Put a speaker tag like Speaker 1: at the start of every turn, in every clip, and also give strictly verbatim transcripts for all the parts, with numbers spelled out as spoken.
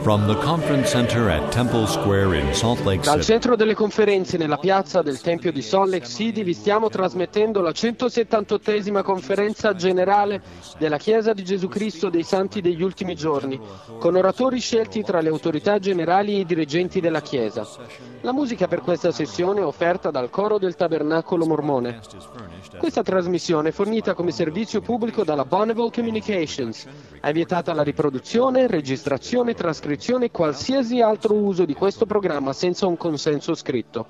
Speaker 1: From the conference center at Temple Square in Salt Lake
Speaker 2: Dal
Speaker 1: City.
Speaker 2: centro delle conferenze nella piazza del Tempio di Salt Lake City vi stiamo trasmettendo la centosettantottesima conferenza generale della Chiesa di Gesù Cristo dei Santi degli Ultimi Giorni, con oratori scelti tra le autorità generali e i dirigenti della Chiesa. La musica per questa sessione è offerta dal Coro del Tabernacolo Mormone. Questa trasmissione è fornita come servizio pubblico dalla Bonneville Communications. È vietata la riproduzione, registrazione, trascrizione e qualsiasi altro uso di questo programma senza un consenso scritto.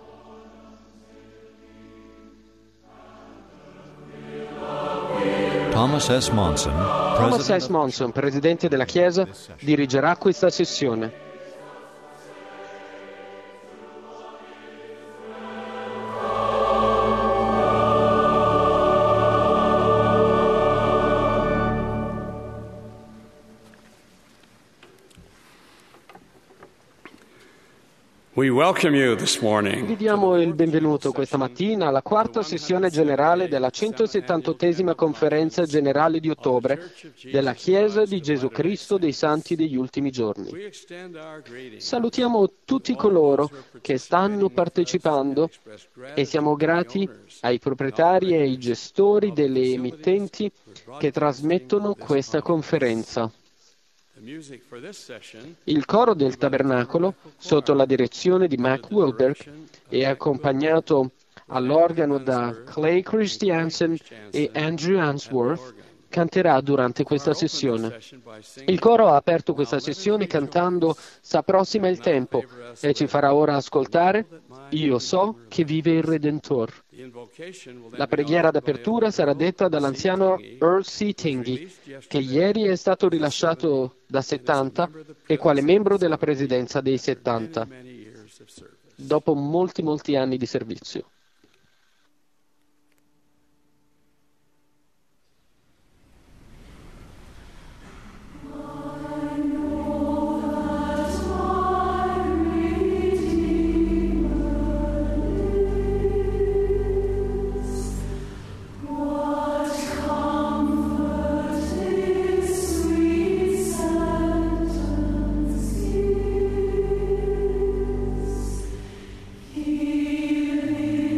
Speaker 1: Thomas S. Monson,
Speaker 2: Thomas S. Monson, presidente della Chiesa, dirigerà questa sessione.
Speaker 3: We welcome you this morning.
Speaker 2: Vi diamo il benvenuto questa mattina alla quarta sessione generale della centosettantottesima conferenza generale di ottobre della Chiesa di Gesù Cristo dei Santi degli Ultimi Giorni. Salutiamo tutti coloro che stanno partecipando e siamo grati ai proprietari e ai gestori delle emittenti che trasmettono questa conferenza. Il coro del Tabernacolo, sotto la direzione di Mac Wilberg, è accompagnato all'organo da Clay Christiansen e Andrew Answorth, canterà durante questa sessione. Il coro ha aperto questa sessione cantando "S'approssima il tempo" e ci farà ora ascoltare "Io so che vive il Redentor". La preghiera d'apertura sarà detta dall'anziano Earl C. Tingey, che ieri è stato rilasciato da settanta e quale membro della presidenza dei settanta, dopo molti molti anni di servizio.
Speaker 4: He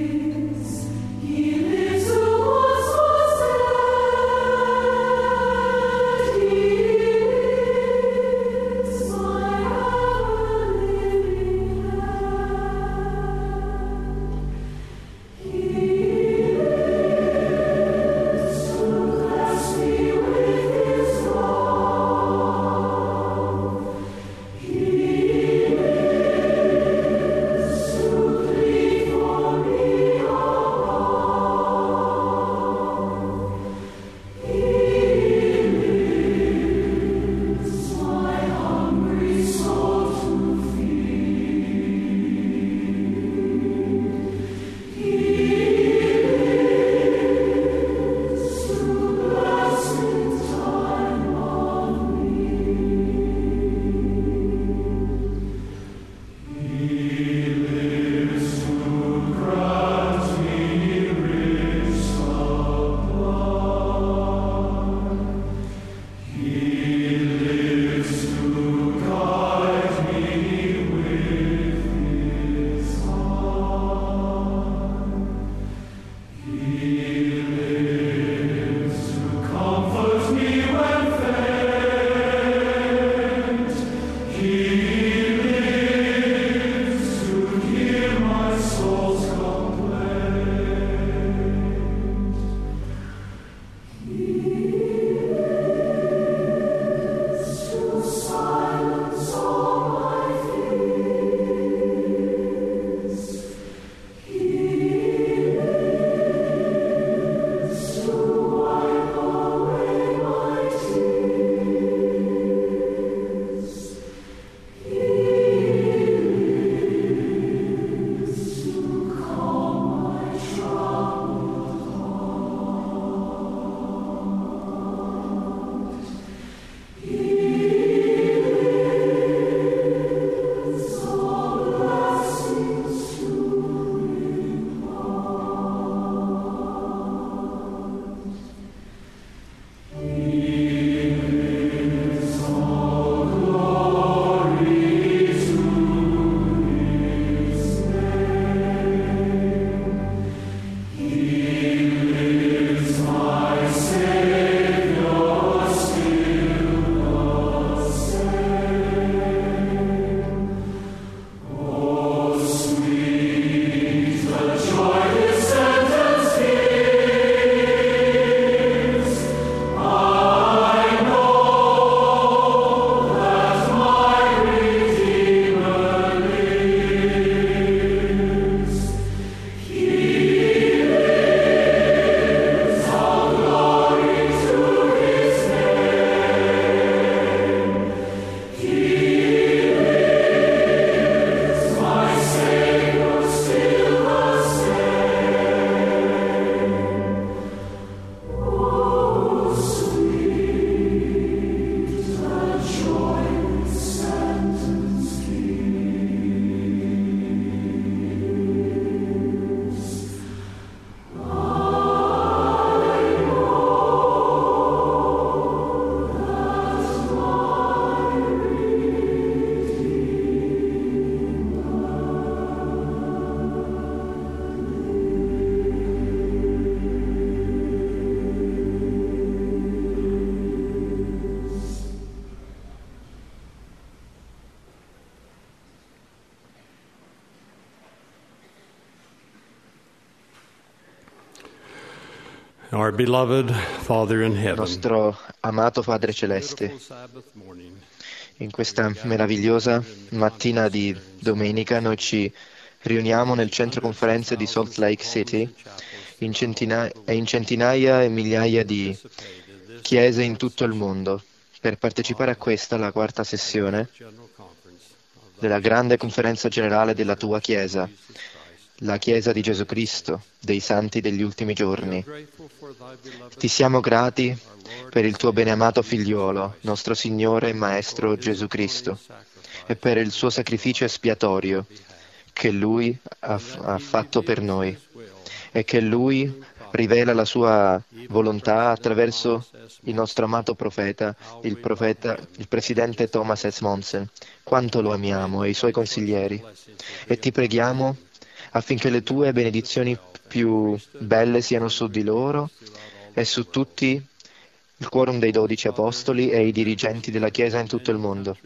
Speaker 3: Our beloved Father in heaven,
Speaker 4: Nostro amato Padre Celeste, in questa meravigliosa mattina di domenica noi ci riuniamo nel centro conferenze di Salt Lake City in centina- e in centinaia e migliaia di chiese in tutto il mondo per partecipare a questa, la quarta sessione della grande conferenza generale della tua Chiesa, la Chiesa di Gesù Cristo, dei santi degli ultimi giorni. Ti siamo grati per il tuo beneamato figliuolo, nostro Signore e Maestro Gesù Cristo, e per il suo sacrificio espiatorio che Lui ha, ha fatto per noi, e che Lui rivela la sua volontà attraverso il nostro amato profeta, il profeta, il presidente Thomas S. Monson. Quanto lo amiamo e i suoi consiglieri. E ti preghiamo affinché le tue benedizioni più belle siano su di loro e su tutti il quorum dei dodici apostoli e i dirigenti della Chiesa in tutto il mondo.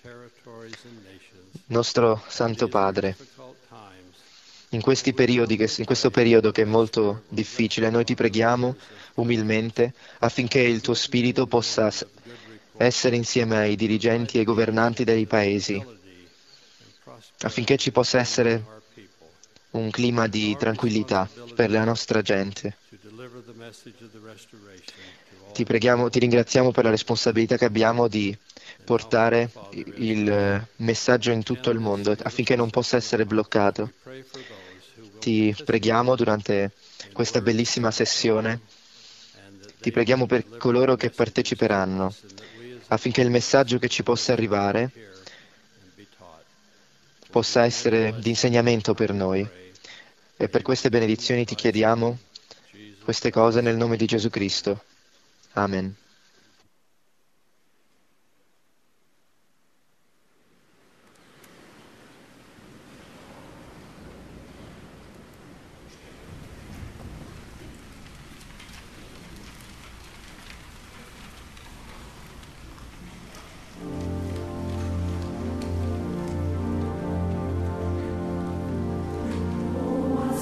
Speaker 4: Nostro Santo Padre, in questi periodi, che, in questo periodo che è molto difficile, noi ti preghiamo umilmente affinché il tuo Spirito possa essere insieme ai dirigenti e ai governanti dei paesi, affinché ci possa essere un clima di tranquillità per la nostra gente. Ti preghiamo, ti ringraziamo per la responsabilità che abbiamo di portare il messaggio in tutto il mondo affinché non possa essere bloccato. Ti preghiamo durante questa bellissima sessione, ti preghiamo per coloro che parteciperanno, affinché il messaggio che ci possa arrivare possa essere di insegnamento per noi. E per queste benedizioni ti chiediamo queste cose nel nome di Gesù Cristo. Amen.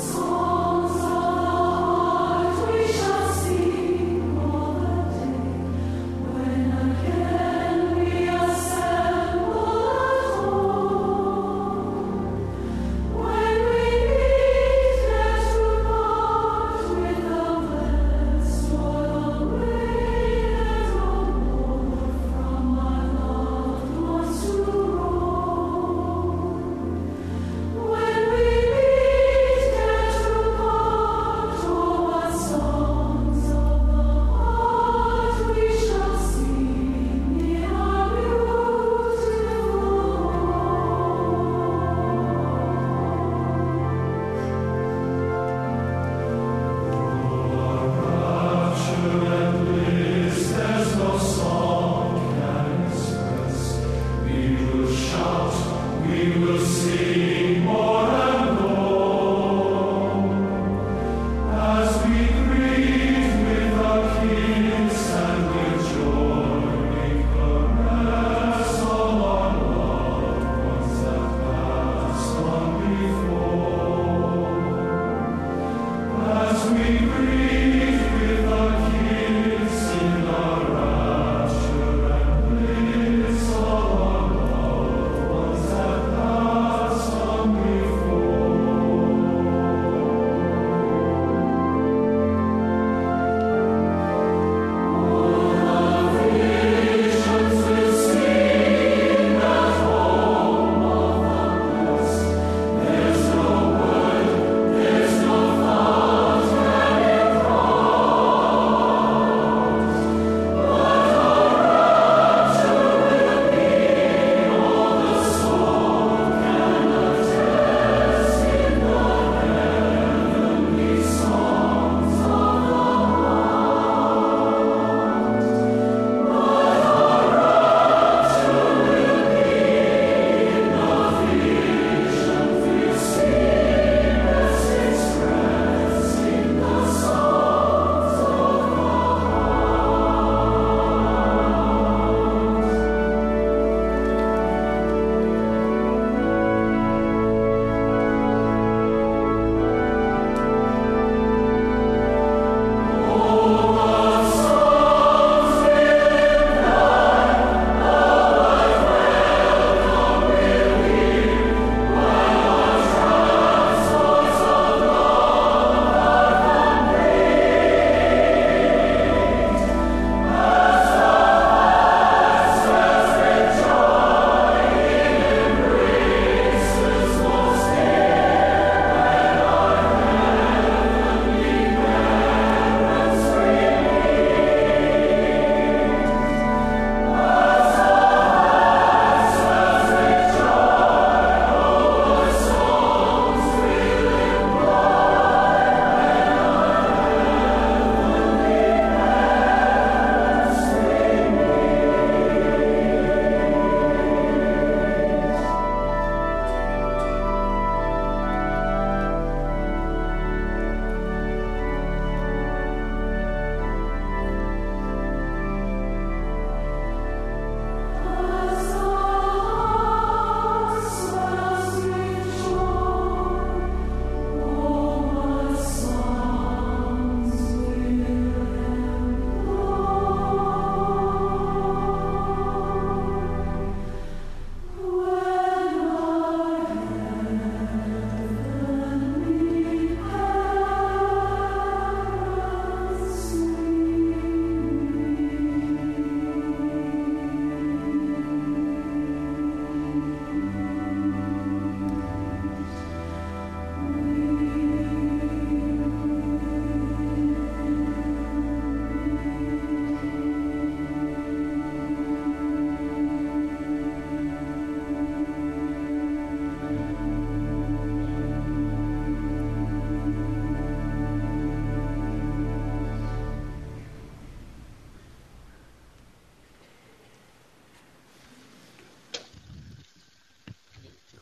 Speaker 5: We shall see more than day.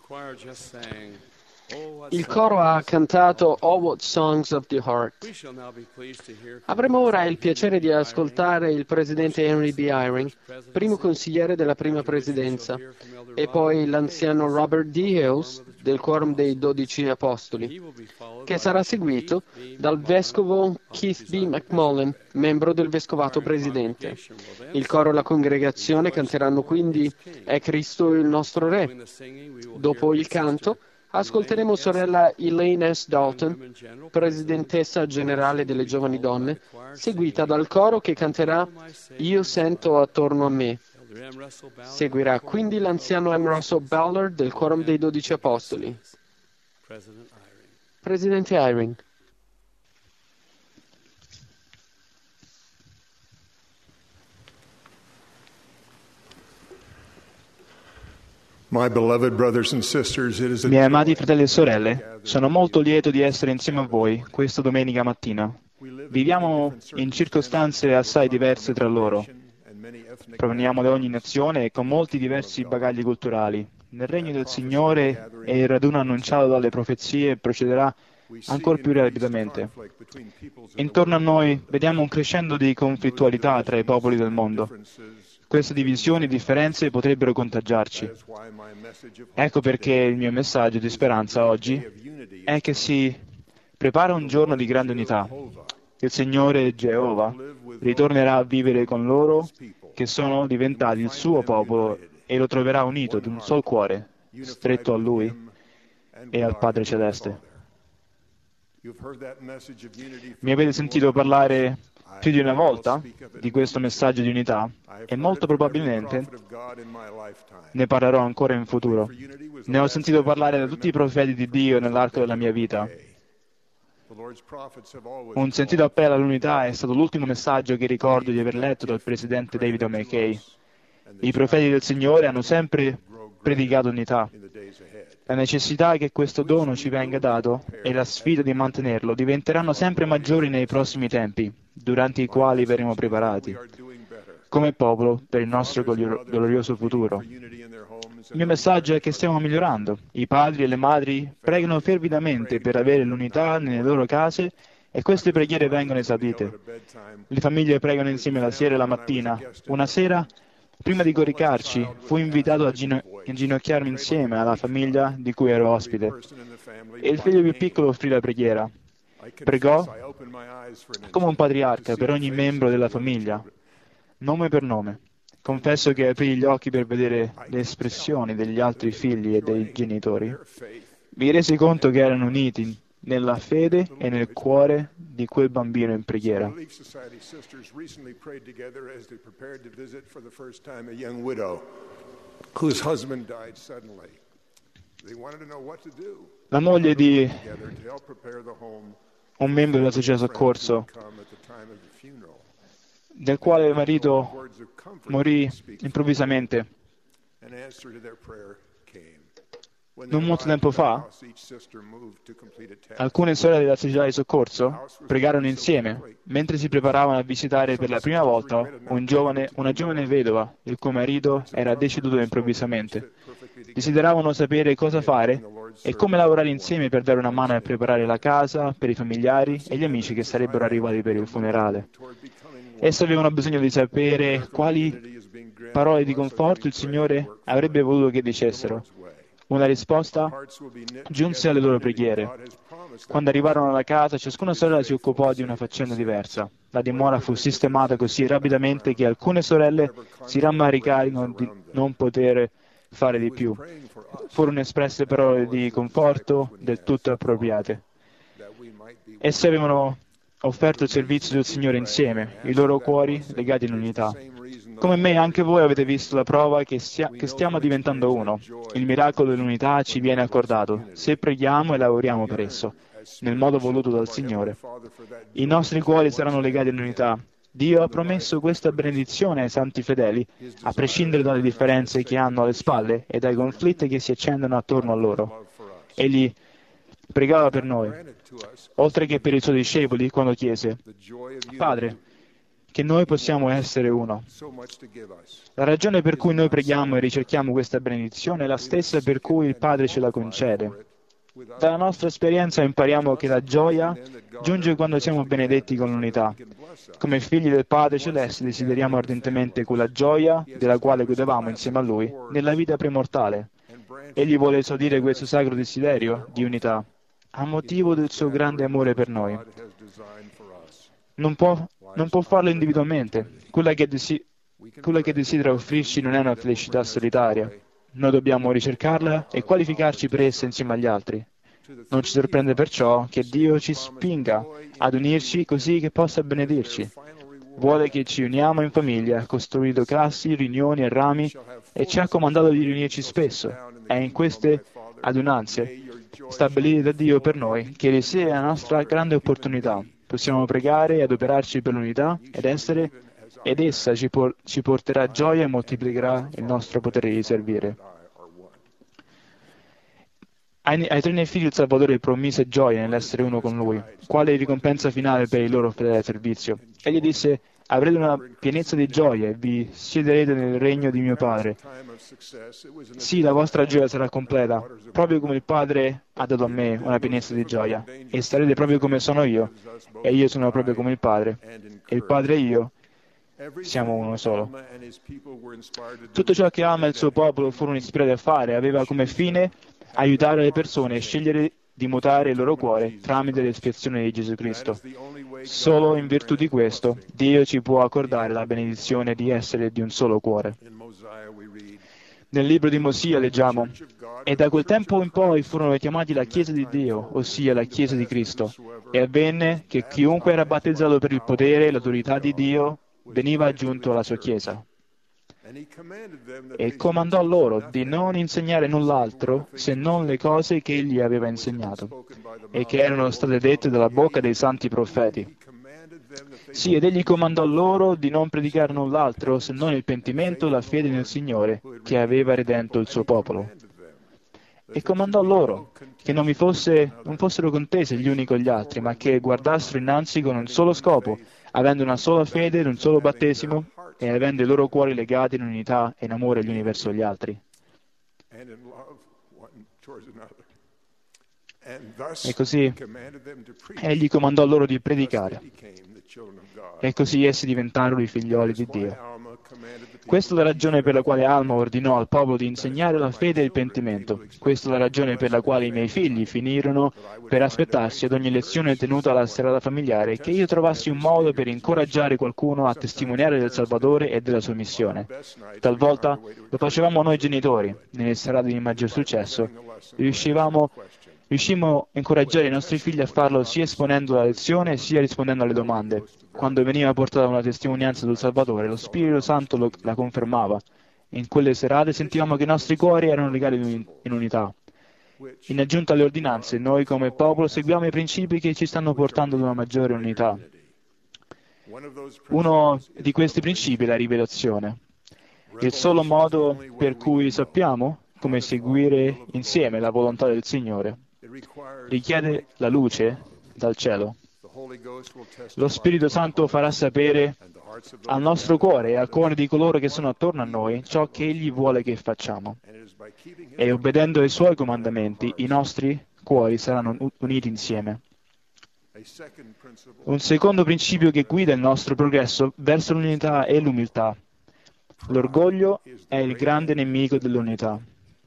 Speaker 2: Il coro ha cantato Oh, What Songs of the Heart. Avremo ora il piacere di ascoltare il presidente Henry B. Eyring, primo consigliere della prima presidenza, e poi l'anziano Robert D. Hales del Quorum dei Dodici Apostoli, che sarà seguito dal vescovo Keith B. McMullen, membro del vescovato presidente. Il coro e la congregazione canteranno quindi È Cristo il nostro Re. Dopo il canto ascolteremo sorella Elaine S. Dalton, presidentessa generale delle giovani donne, seguita dal coro che canterà Io sento attorno a me. Seguirà quindi l'anziano M. Russell Ballard del Quorum dei Dodici Apostoli. Presidente Eyring.
Speaker 5: Miei amati fratelli e sorelle, sono molto lieto di essere insieme a voi questa domenica mattina. Viviamo in circostanze assai diverse tra loro. Proveniamo da ogni nazione e con molti diversi bagagli culturali. Nel regno del Signore e il raduno annunciato dalle profezie procederà ancora più rapidamente. Intorno a noi vediamo un crescendo di conflittualità tra i popoli del mondo. Queste divisioni e differenze potrebbero contagiarci. Ecco perché il mio messaggio di speranza oggi è che si prepara un giorno di grande unità. Il Signore Geova ritornerà a vivere con loro che sono diventati il suo popolo e lo troverà unito ad un sol cuore, stretto a Lui e al Padre Celeste. Mi avete sentito parlare più di una volta di questo messaggio di unità e molto probabilmente ne parlerò ancora in futuro. Ne ho sentito parlare da tutti i profeti di Dio nell'arco della mia vita. Un sentito appello all'unità è stato l'ultimo messaggio che ricordo di aver letto dal presidente David O. McKay. I profeti del Signore hanno sempre predicato unità. La necessità che questo dono ci venga dato e la sfida di mantenerlo diventeranno sempre maggiori nei prossimi tempi, durante i quali verremo preparati, come popolo, per il nostro glorioso futuro. Il mio messaggio è che stiamo migliorando. I padri e le madri pregano fervidamente per avere l'unità nelle loro case e queste preghiere vengono esaudite. Le famiglie pregano insieme la sera e la mattina. Una sera, prima di coricarci, fui invitato a gino- inginocchiarmi insieme alla famiglia di cui ero ospite e il figlio più piccolo offrì la preghiera. Pregò come un patriarca per ogni membro della famiglia, nome per nome. Confesso che aprì gli occhi per vedere le espressioni degli altri figli e dei genitori. Mi resi conto che erano uniti nella fede e nel cuore di quel bambino in preghiera. La moglie di un membro della società soccorso, del quale il marito morì improvvisamente. Non molto tempo fa, alcune sorelle della società di soccorso pregarono insieme, mentre si preparavano a visitare per la prima volta un giovane, una giovane vedova, il cui marito era deceduto improvvisamente. Desideravano sapere cosa fare e come lavorare insieme per dare una mano a preparare la casa per i familiari e gli amici che sarebbero arrivati per il funerale. Esse avevano bisogno di sapere quali parole di conforto il Signore avrebbe voluto che dicessero. Una risposta giunse alle loro preghiere. Quando arrivarono alla casa, ciascuna sorella si occupò di una faccenda diversa. La dimora fu sistemata così rapidamente che alcune sorelle si rammaricarono di non poter fare di più. Furono espresse parole di conforto del tutto appropriate. Esse avevano offerto il servizio del Signore insieme, i loro cuori legati in unità. Come me, anche voi avete visto la prova che, stia, che stiamo diventando uno. Il miracolo dell'unità ci viene accordato, se preghiamo e lavoriamo per esso, nel modo voluto dal Signore. I nostri cuori saranno legati in unità. Dio ha promesso questa benedizione ai santi fedeli, a prescindere dalle differenze che hanno alle spalle e dai conflitti che si accendono attorno a loro. Egli pregava per noi, oltre che per i suoi discepoli, quando chiese: Padre, che noi possiamo essere uno. La ragione per cui noi preghiamo e ricerchiamo questa benedizione è la stessa per cui il Padre ce la concede. Dalla nostra esperienza impariamo che la gioia giunge quando siamo benedetti con l'unità. Come figli del Padre Celeste desideriamo ardentemente quella gioia della quale godevamo insieme a Lui nella vita premortale. Egli vuole esaudire questo sacro desiderio di unità a motivo del suo grande amore per noi. Non può, non può farlo individualmente. Quella che, desi- quella che desidera offrirci non è una felicità solitaria. Noi dobbiamo ricercarla e qualificarci per essa insieme agli altri. Non ci sorprende perciò che Dio ci spinga ad unirci così che possa benedirci. Vuole che ci uniamo in famiglia, ha costruito classi, riunioni e rami e ci ha comandato di riunirci spesso. È in queste adunanze, stabilite da Dio per noi, che risiede la nostra grande opportunità. Possiamo pregare e adoperarci per l'unità ed essere, ed essa ci, por- ci porterà gioia e moltiplicherà il nostro potere di servire. Ai, ai tre figli il Salvatore promise gioia nell'essere uno con Lui, quale ricompensa finale per il loro fedele servizio. Egli disse: avrete una pienezza di gioia e vi siederete nel regno di mio Padre. Sì, la vostra gioia sarà completa, proprio come il Padre ha dato a me una pienezza di gioia, e sarete proprio come sono io, e io sono proprio come il Padre, e il Padre e io siamo uno solo. Tutto ciò che Alma e il suo popolo furono ispirati a fare aveva come fine aiutare le persone a scegliere di mutare il loro cuore tramite l'espiazione di Gesù Cristo. Solo in virtù di questo Dio ci può accordare la benedizione di essere di un solo cuore. Nel libro di Mosia leggiamo: e da quel tempo in poi furono chiamati la Chiesa di Dio, ossia la Chiesa di Cristo. E avvenne che chiunque era battezzato per il potere e l'autorità di Dio veniva aggiunto alla sua Chiesa. E comandò loro di non insegnare null'altro se non le cose che egli aveva insegnato e che erano state dette dalla bocca dei santi profeti. Sì, ed egli comandò loro di non predicare null'altro se non il pentimento e la fede nel Signore che aveva redento il suo popolo. E comandò loro che non vi fosse, non fossero contese gli uni con gli altri, ma che guardassero innanzi con un solo scopo, avendo una sola fede ed un solo battesimo, e avendo i loro cuori legati in unità e in amore gli uni verso gli altri. E così egli comandò loro di predicare, e così essi diventarono i figlioli di Dio. Questa è la ragione per la quale Alma ordinò al popolo di insegnare la fede e il pentimento. Questa è la ragione per la quale i miei figli finirono per aspettarsi ad ogni lezione tenuta alla serata familiare, che io trovassi un modo per incoraggiare qualcuno a testimoniare del Salvatore e della sua missione. Talvolta lo facevamo noi genitori, nelle serate di maggior successo, riuscivamo Riuscimmo a incoraggiare i nostri figli a farlo sia esponendo la lezione sia rispondendo alle domande. Quando veniva portata una testimonianza del Salvatore, lo Spirito Santo lo, la confermava. In quelle serate sentivamo che i nostri cuori erano legati in, in unità. In aggiunta alle ordinanze, noi come popolo seguiamo i principi che ci stanno portando ad una maggiore unità. Uno di questi principi è la rivelazione. Il solo modo per cui sappiamo come seguire insieme la volontà del Signore richiede la luce dal cielo. Lo Spirito Santo farà sapere al nostro cuore e al cuore di coloro che sono attorno a noi ciò che Egli vuole che facciamo. E obbedendo ai Suoi comandamenti, i nostri cuori saranno uniti insieme. Un secondo principio che guida il nostro progresso verso l'unità è l'umiltà. L'orgoglio è il grande nemico dell'unità.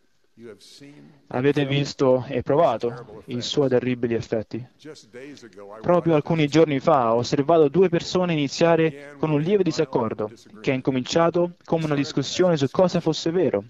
Speaker 5: Avete visto e provato i suoi terribili effetti. Proprio alcuni giorni fa ho osservato due persone iniziare con un lieve disaccordo, che è incominciato come una discussione su cosa fosse vero,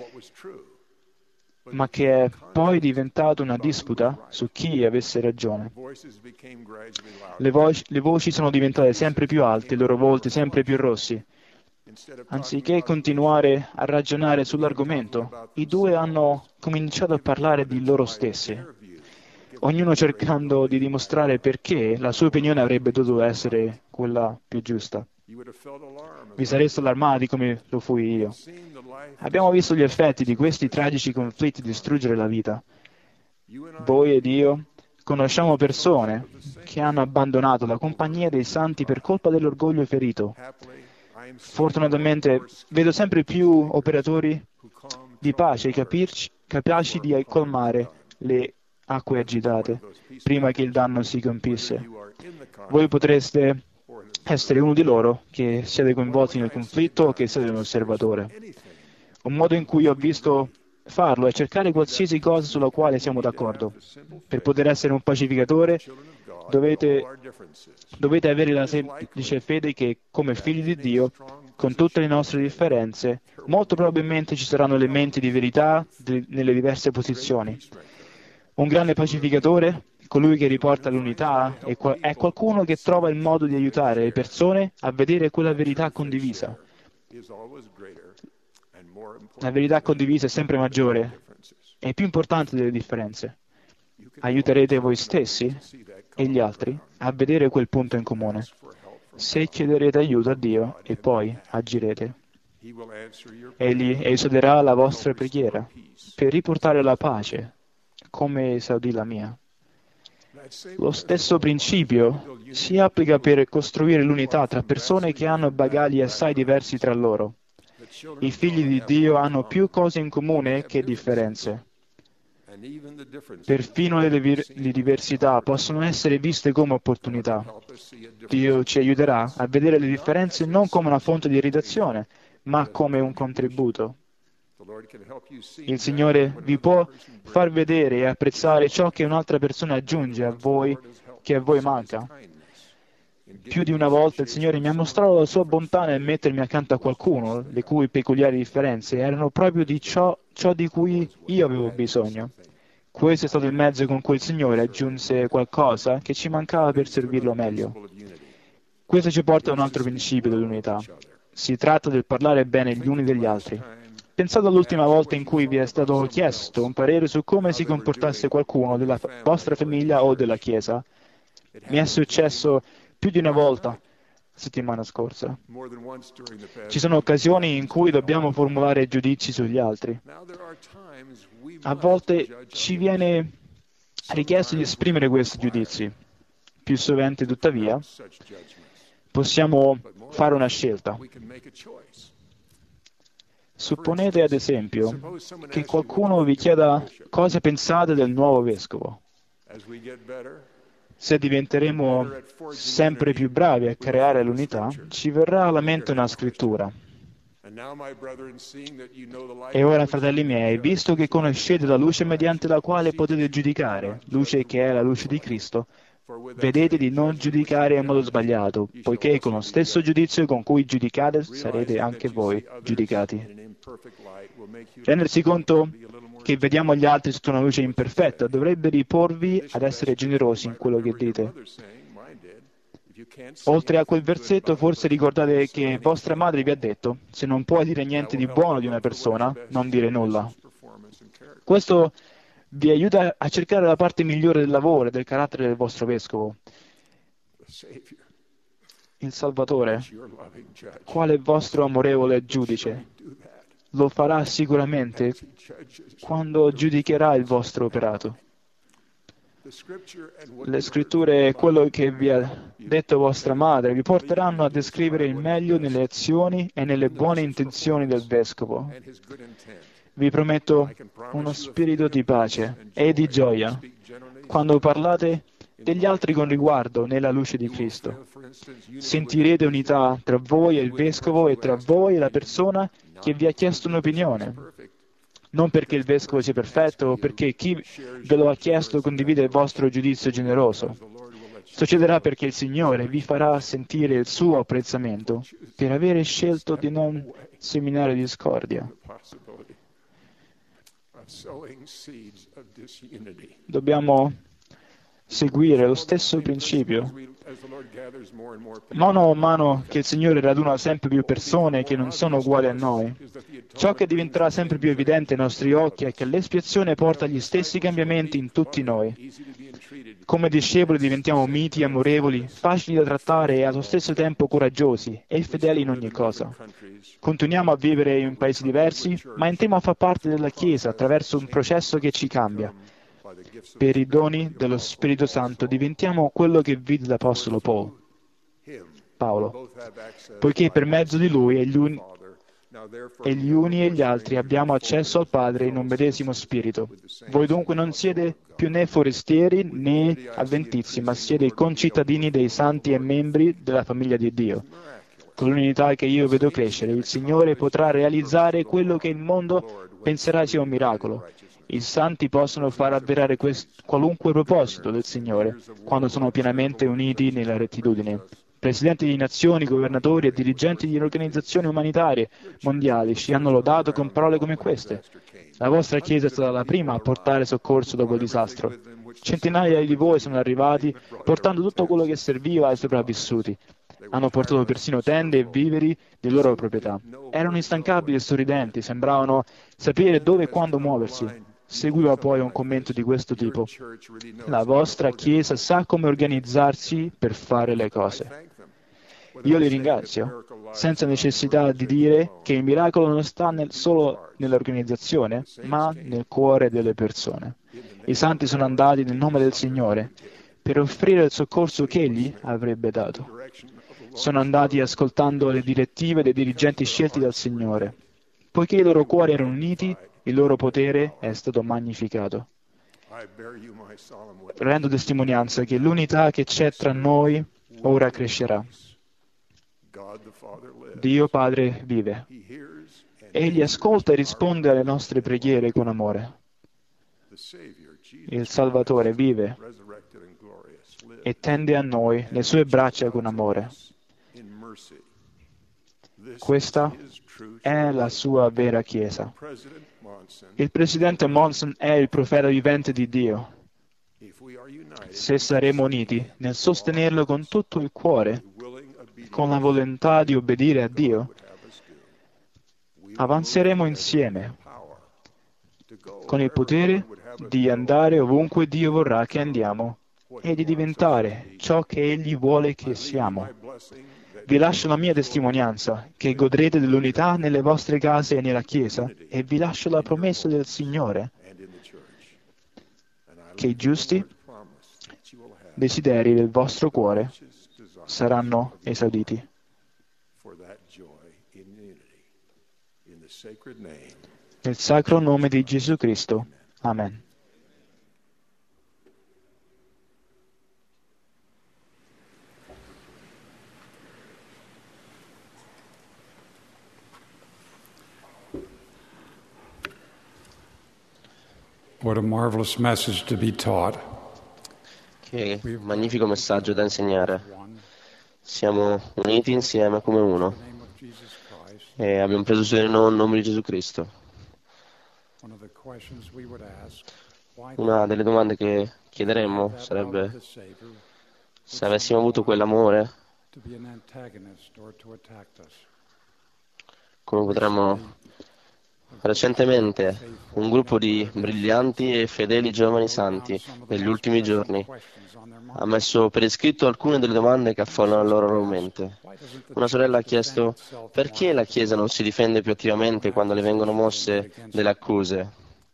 Speaker 5: ma che è poi diventato una disputa su chi avesse ragione. Le voci, le voci sono diventate sempre più alte, i loro volti sempre più rossi. Anziché continuare a ragionare sull'argomento, i due hanno cominciato a parlare di loro stessi, ognuno cercando di dimostrare perché la sua opinione avrebbe dovuto essere quella più giusta. Vi sareste allarmati come lo fui io. Abbiamo visto gli effetti di questi tragici conflitti distruggere la vita. Voi ed io, Conosciamo persone che hanno abbandonato la compagnia dei santi per colpa dell'orgoglio ferito. Fortunatamente vedo sempre più operatori di pace capaci, capaci di colmare le acque agitate prima che il danno si compisse. Voi potreste essere uno di loro, che siete coinvolti nel conflitto o che siete un osservatore. Un modo in cui ho visto farlo è cercare qualsiasi cosa sulla quale siamo d'accordo. Per poter essere un pacificatore dovete, dovete avere la semplice fede che, come figli di Dio, con tutte le nostre differenze, molto probabilmente ci saranno elementi di verità di, nelle diverse posizioni. Un grande pacificatore, colui che riporta l'unità, è, qual- è qualcuno che trova il modo di aiutare le persone a vedere quella verità condivisa. La verità condivisa è sempre maggiore e più importante delle differenze. Aiuterete voi stessi e gli altri a vedere quel punto in comune, se chiederete aiuto a Dio e poi agirete. Egli esaudirà la vostra preghiera per riportare la pace, come esaudì la mia. Lo stesso principio si applica per costruire l'unità tra persone che hanno bagagli assai diversi tra loro. I figli di Dio hanno più cose in comune che differenze. Perfino le, le diversità possono essere viste come opportunità. Dio ci aiuterà a vedere le differenze non come una fonte di irritazione, ma come un contributo. Il Signore vi può far vedere e apprezzare ciò che un'altra persona aggiunge a voi, che a voi manca. Più di una volta il Signore mi ha mostrato la sua bontà nel mettermi accanto a qualcuno, le cui peculiari differenze erano proprio di ciò, ciò di cui io avevo bisogno. Questo è stato il mezzo con cui il Signore aggiunse qualcosa che ci mancava per servirlo meglio. Questo ci porta a un altro principio dell'unità. Si tratta del parlare bene gli uni degli altri. Pensate all'ultima volta in cui vi è stato chiesto un parere su come si comportasse qualcuno della vostra famiglia o della Chiesa. Mi è successo più di una volta la settimana scorsa. Ci sono occasioni in cui dobbiamo formulare giudizi sugli altri. A volte ci viene richiesto di esprimere questi giudizi. Più sovente, tuttavia, possiamo fare una scelta. Supponete, ad esempio, che qualcuno vi chieda cosa pensate del nuovo vescovo. Se diventeremo sempre più bravi a creare l'unità, ci verrà alla mente una scrittura. E ora, fratelli miei, visto che conoscete la luce mediante la quale potete giudicare, luce che è la luce di Cristo, vedete di non giudicare in modo sbagliato, poiché con lo stesso giudizio con cui giudicate sarete anche voi giudicati. Rendersi conto che vediamo gli altri sotto una luce imperfetta dovrebbe riporvi ad essere generosi in quello che dite. Oltre a quel versetto, forse ricordate che vostra madre vi ha detto: se non puoi dire niente di buono di una persona, non dire nulla. Questo vi aiuta a cercare la parte migliore del lavoro e del carattere del vostro vescovo. Il Salvatore, quale vostro amorevole giudice, lo farà sicuramente quando giudicherà il vostro operato. Le scritture e quello che vi ha detto vostra madre vi porteranno a descrivere il meglio nelle azioni e nelle buone intenzioni del vescovo. Vi prometto uno spirito di pace e di gioia quando parlate degli altri con riguardo nella luce di Cristo. Sentirete unità tra voi e il vescovo e tra voi e la persona che vi ha chiesto un'opinione. Non perché il vescovo sia perfetto o perché chi ve lo ha chiesto condivide il vostro giudizio generoso. Succederà perché il Signore vi farà sentire il suo apprezzamento per avere scelto di non seminare discordia. Dobbiamo seguire lo stesso principio. Mano a mano che il Signore raduna sempre più persone che non sono uguali a noi, ciò che diventerà sempre più evidente ai nostri occhi è che l'espiazione porta agli stessi cambiamenti in tutti noi. Come discepoli diventiamo miti, amorevoli, facili da trattare e allo stesso tempo coraggiosi e fedeli in ogni cosa. Continuiamo a vivere in paesi diversi, ma entriamo a far parte della Chiesa attraverso un processo che ci cambia. per i doni dello Spirito Santo diventiamo quello che vide l'Apostolo Paul, Paolo, poiché per mezzo di lui e gli, un... e gli uni e gli altri abbiamo accesso al Padre in un medesimo Spirito. Voi dunque non siete più né forestieri né avventizi, ma siete concittadini dei santi e membri della famiglia di Dio. Con l'unità che io vedo crescere, il Signore potrà realizzare quello che il mondo penserà sia un miracolo. I santi possono far avverare quest- qualunque proposito del Signore quando sono pienamente uniti nella rettitudine. Presidenti di nazioni, governatori e dirigenti di organizzazioni umanitarie mondiali ci hanno lodato con parole come queste. La vostra Chiesa è stata la prima a portare soccorso dopo il disastro. Centinaia di voi sono arrivati portando tutto quello che serviva ai sopravvissuti. Hanno portato persino tende e viveri di loro proprietà. Erano instancabili e sorridenti, sembravano sapere dove e quando muoversi. Seguiva poi un commento di questo tipo: la vostra Chiesa sa come organizzarsi per fare le cose. Io li ringrazio, senza necessità di dire che il miracolo non sta nel, solo nell'organizzazione, ma nel cuore delle persone. I santi sono andati nel nome del Signore per offrire il soccorso che Egli avrebbe dato. Sono andati ascoltando le direttive dei dirigenti scelti dal Signore. Poiché i loro cuori erano uniti, il loro potere è stato magnificato. Rendo testimonianza che l'unità che c'è tra noi ora crescerà. Dio Padre vive. Egli ascolta e risponde alle nostre preghiere con amore. Il Salvatore vive e tende a noi le sue braccia con amore. Questa è la sua vera Chiesa. Il presidente Monson è il profeta vivente di Dio. Se saremo uniti nel sostenerlo con tutto il cuore, con la volontà di obbedire a Dio, avanzeremo insieme, con il potere di andare ovunque Dio vorrà che andiamo e di diventare ciò che Egli vuole che siamo. Vi lascio la mia testimonianza, che godrete dell'unità nelle vostre case e nella Chiesa, e vi lascio la promessa del Signore, che i giusti desideri del vostro cuore saranno esauditi. Nel sacro nome di Gesù Cristo. Amen.
Speaker 3: What a marvelous message to be taught.
Speaker 6: Che magnifico messaggio da insegnare. Siamo uniti insieme come uno e abbiamo preso su di noi il nome di Gesù Cristo. Una delle domande che chiederemmo sarebbe se avessimo avuto quell'amore, come potremmo. Recentemente un gruppo di brillanti e fedeli giovani santi negli ultimi giorni ha messo per iscritto alcune delle domande che affollano la loro mente. Una sorella ha chiesto perché la Chiesa non si difende più attivamente quando le vengono mosse delle accuse.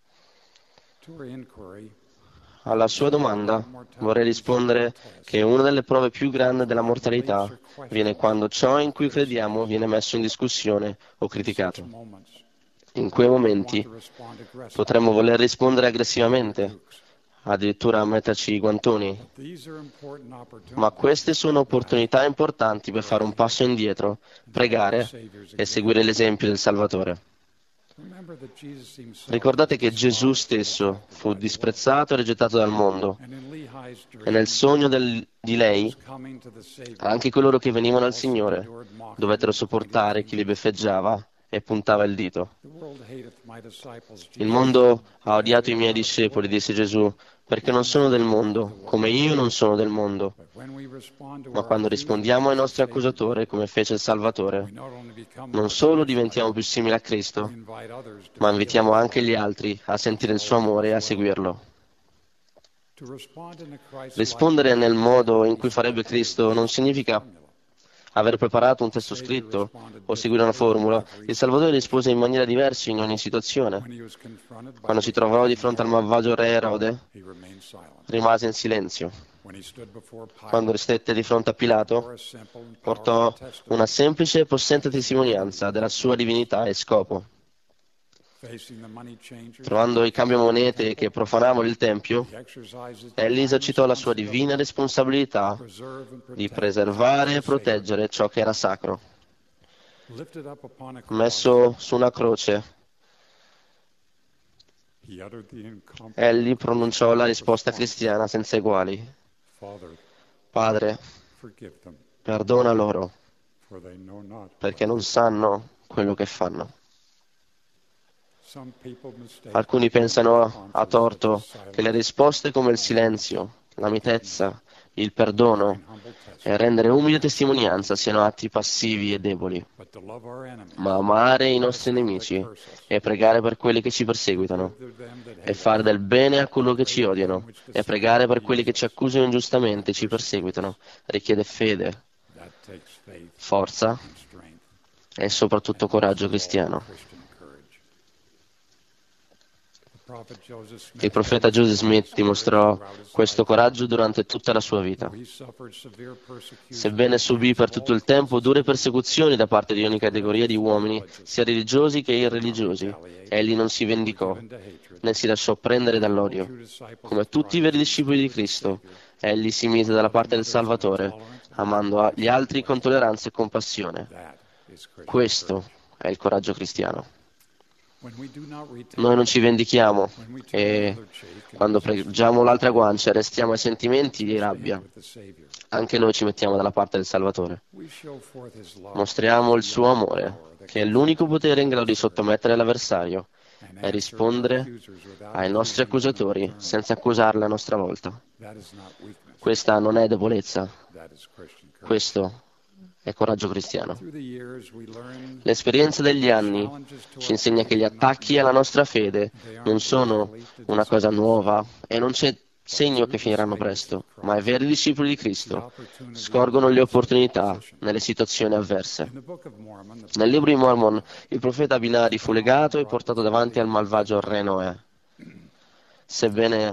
Speaker 6: Alla sua domanda vorrei rispondere che una delle prove più grandi della mortalità viene quando ciò in cui crediamo viene messo in discussione o criticato. In quei momenti potremmo voler rispondere aggressivamente, addirittura metterci i guantoni. Ma queste sono opportunità importanti per fare un passo indietro, pregare e seguire l'esempio del Salvatore. Ricordate che Gesù stesso fu disprezzato e rigettato dal mondo e nel sogno del, di lei anche coloro che venivano al Signore dovettero sopportare chi li beffeggiava e puntava il dito. Il mondo ha odiato i miei discepoli, disse Gesù, perché non sono del mondo, come io non sono del mondo. Ma quando rispondiamo ai nostri accusatori, come fece il Salvatore, non solo diventiamo più simili a Cristo, ma invitiamo anche gli altri a sentire il suo amore e a seguirlo. Rispondere nel modo in cui farebbe Cristo non significa aver preparato un testo scritto o seguire una formula. Il Salvatore rispose in maniera diversa in ogni situazione. Quando si trovò di fronte al malvagio re Erode, rimase in silenzio. Quando stette di fronte a Pilato, portò una semplice e possente testimonianza della sua divinità e scopo. Trovando i cambiamonete che profanavano il Tempio, egli esercitò la sua divina responsabilità di preservare e proteggere ciò che era sacro. Messo su una croce, egli pronunciò la risposta cristiana senza eguali: Padre, perdona loro, perché non sanno quello che fanno. Alcuni pensano a torto che le risposte come il silenzio, la mitezza, il perdono e rendere umile testimonianza siano atti passivi e deboli. Ma amare i nostri nemici e pregare per quelli che ci perseguitano e fare del bene a coloro che ci odiano e pregare per quelli che ci accusano ingiustamente e ci perseguitano richiede fede, forza e soprattutto coraggio cristiano. Il profeta Joseph Smith dimostrò questo coraggio durante tutta la sua vita. Sebbene subì per tutto il tempo dure persecuzioni da parte di ogni categoria di uomini, sia religiosi che irreligiosi, egli non si vendicò, né si lasciò prendere dall'odio. Come tutti i veri discepoli di Cristo, egli si mise dalla parte del Salvatore, amando gli altri con tolleranza e compassione. Questo è il coraggio cristiano. Noi non ci vendichiamo e quando preghiamo l'altra guancia restiamo ai sentimenti di rabbia. Anche noi ci mettiamo dalla parte del Salvatore. Mostriamo il suo amore, che è l'unico potere in grado di sottomettere l'avversario e rispondere ai nostri accusatori senza accusarli a nostra volta. Questa non è debolezza, questo è coraggio cristiano. L'esperienza degli anni ci insegna che gli attacchi alla nostra fede non sono una cosa nuova e non c'è segno che finiranno presto, ma i veri discepoli di Cristo scorgono le opportunità nelle situazioni avverse. Nel libro di Mormon il profeta Abinadi fu legato e portato davanti al malvagio re Noè. Sebbene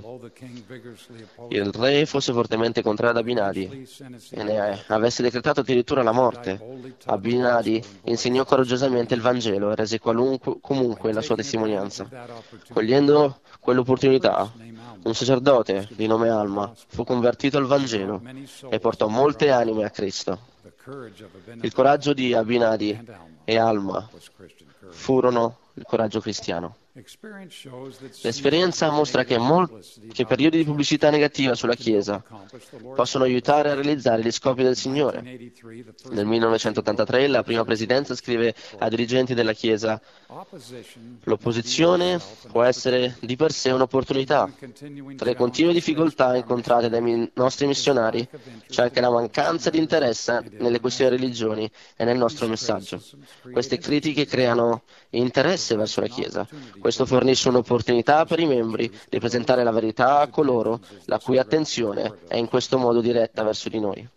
Speaker 6: il re fosse fortemente contrario ad Abinadi e ne avesse decretato addirittura la morte, Abinadi insegnò coraggiosamente il Vangelo e rese qualunque, comunque la sua testimonianza. Cogliendo quell'opportunità, un sacerdote di nome Alma fu convertito al Vangelo e portò molte anime a Cristo. Il coraggio di Abinadi e Alma furono il coraggio cristiano. L'esperienza mostra che, mol- che periodi di pubblicità negativa sulla Chiesa possono aiutare a realizzare gli scopi del Signore. Nel millenovecentottantatré la prima presidenza scrive ai dirigenti della Chiesa: l'opposizione può essere di per sé un'opportunità. Tra le continue difficoltà incontrate dai mi- nostri missionari c'è anche la mancanza di interesse nelle questioni religioni e nel nostro messaggio. Queste critiche creano interesse verso la Chiesa. Questo fornisce un'opportunità per i membri di presentare la verità a coloro la cui attenzione è in questo modo diretta verso di noi.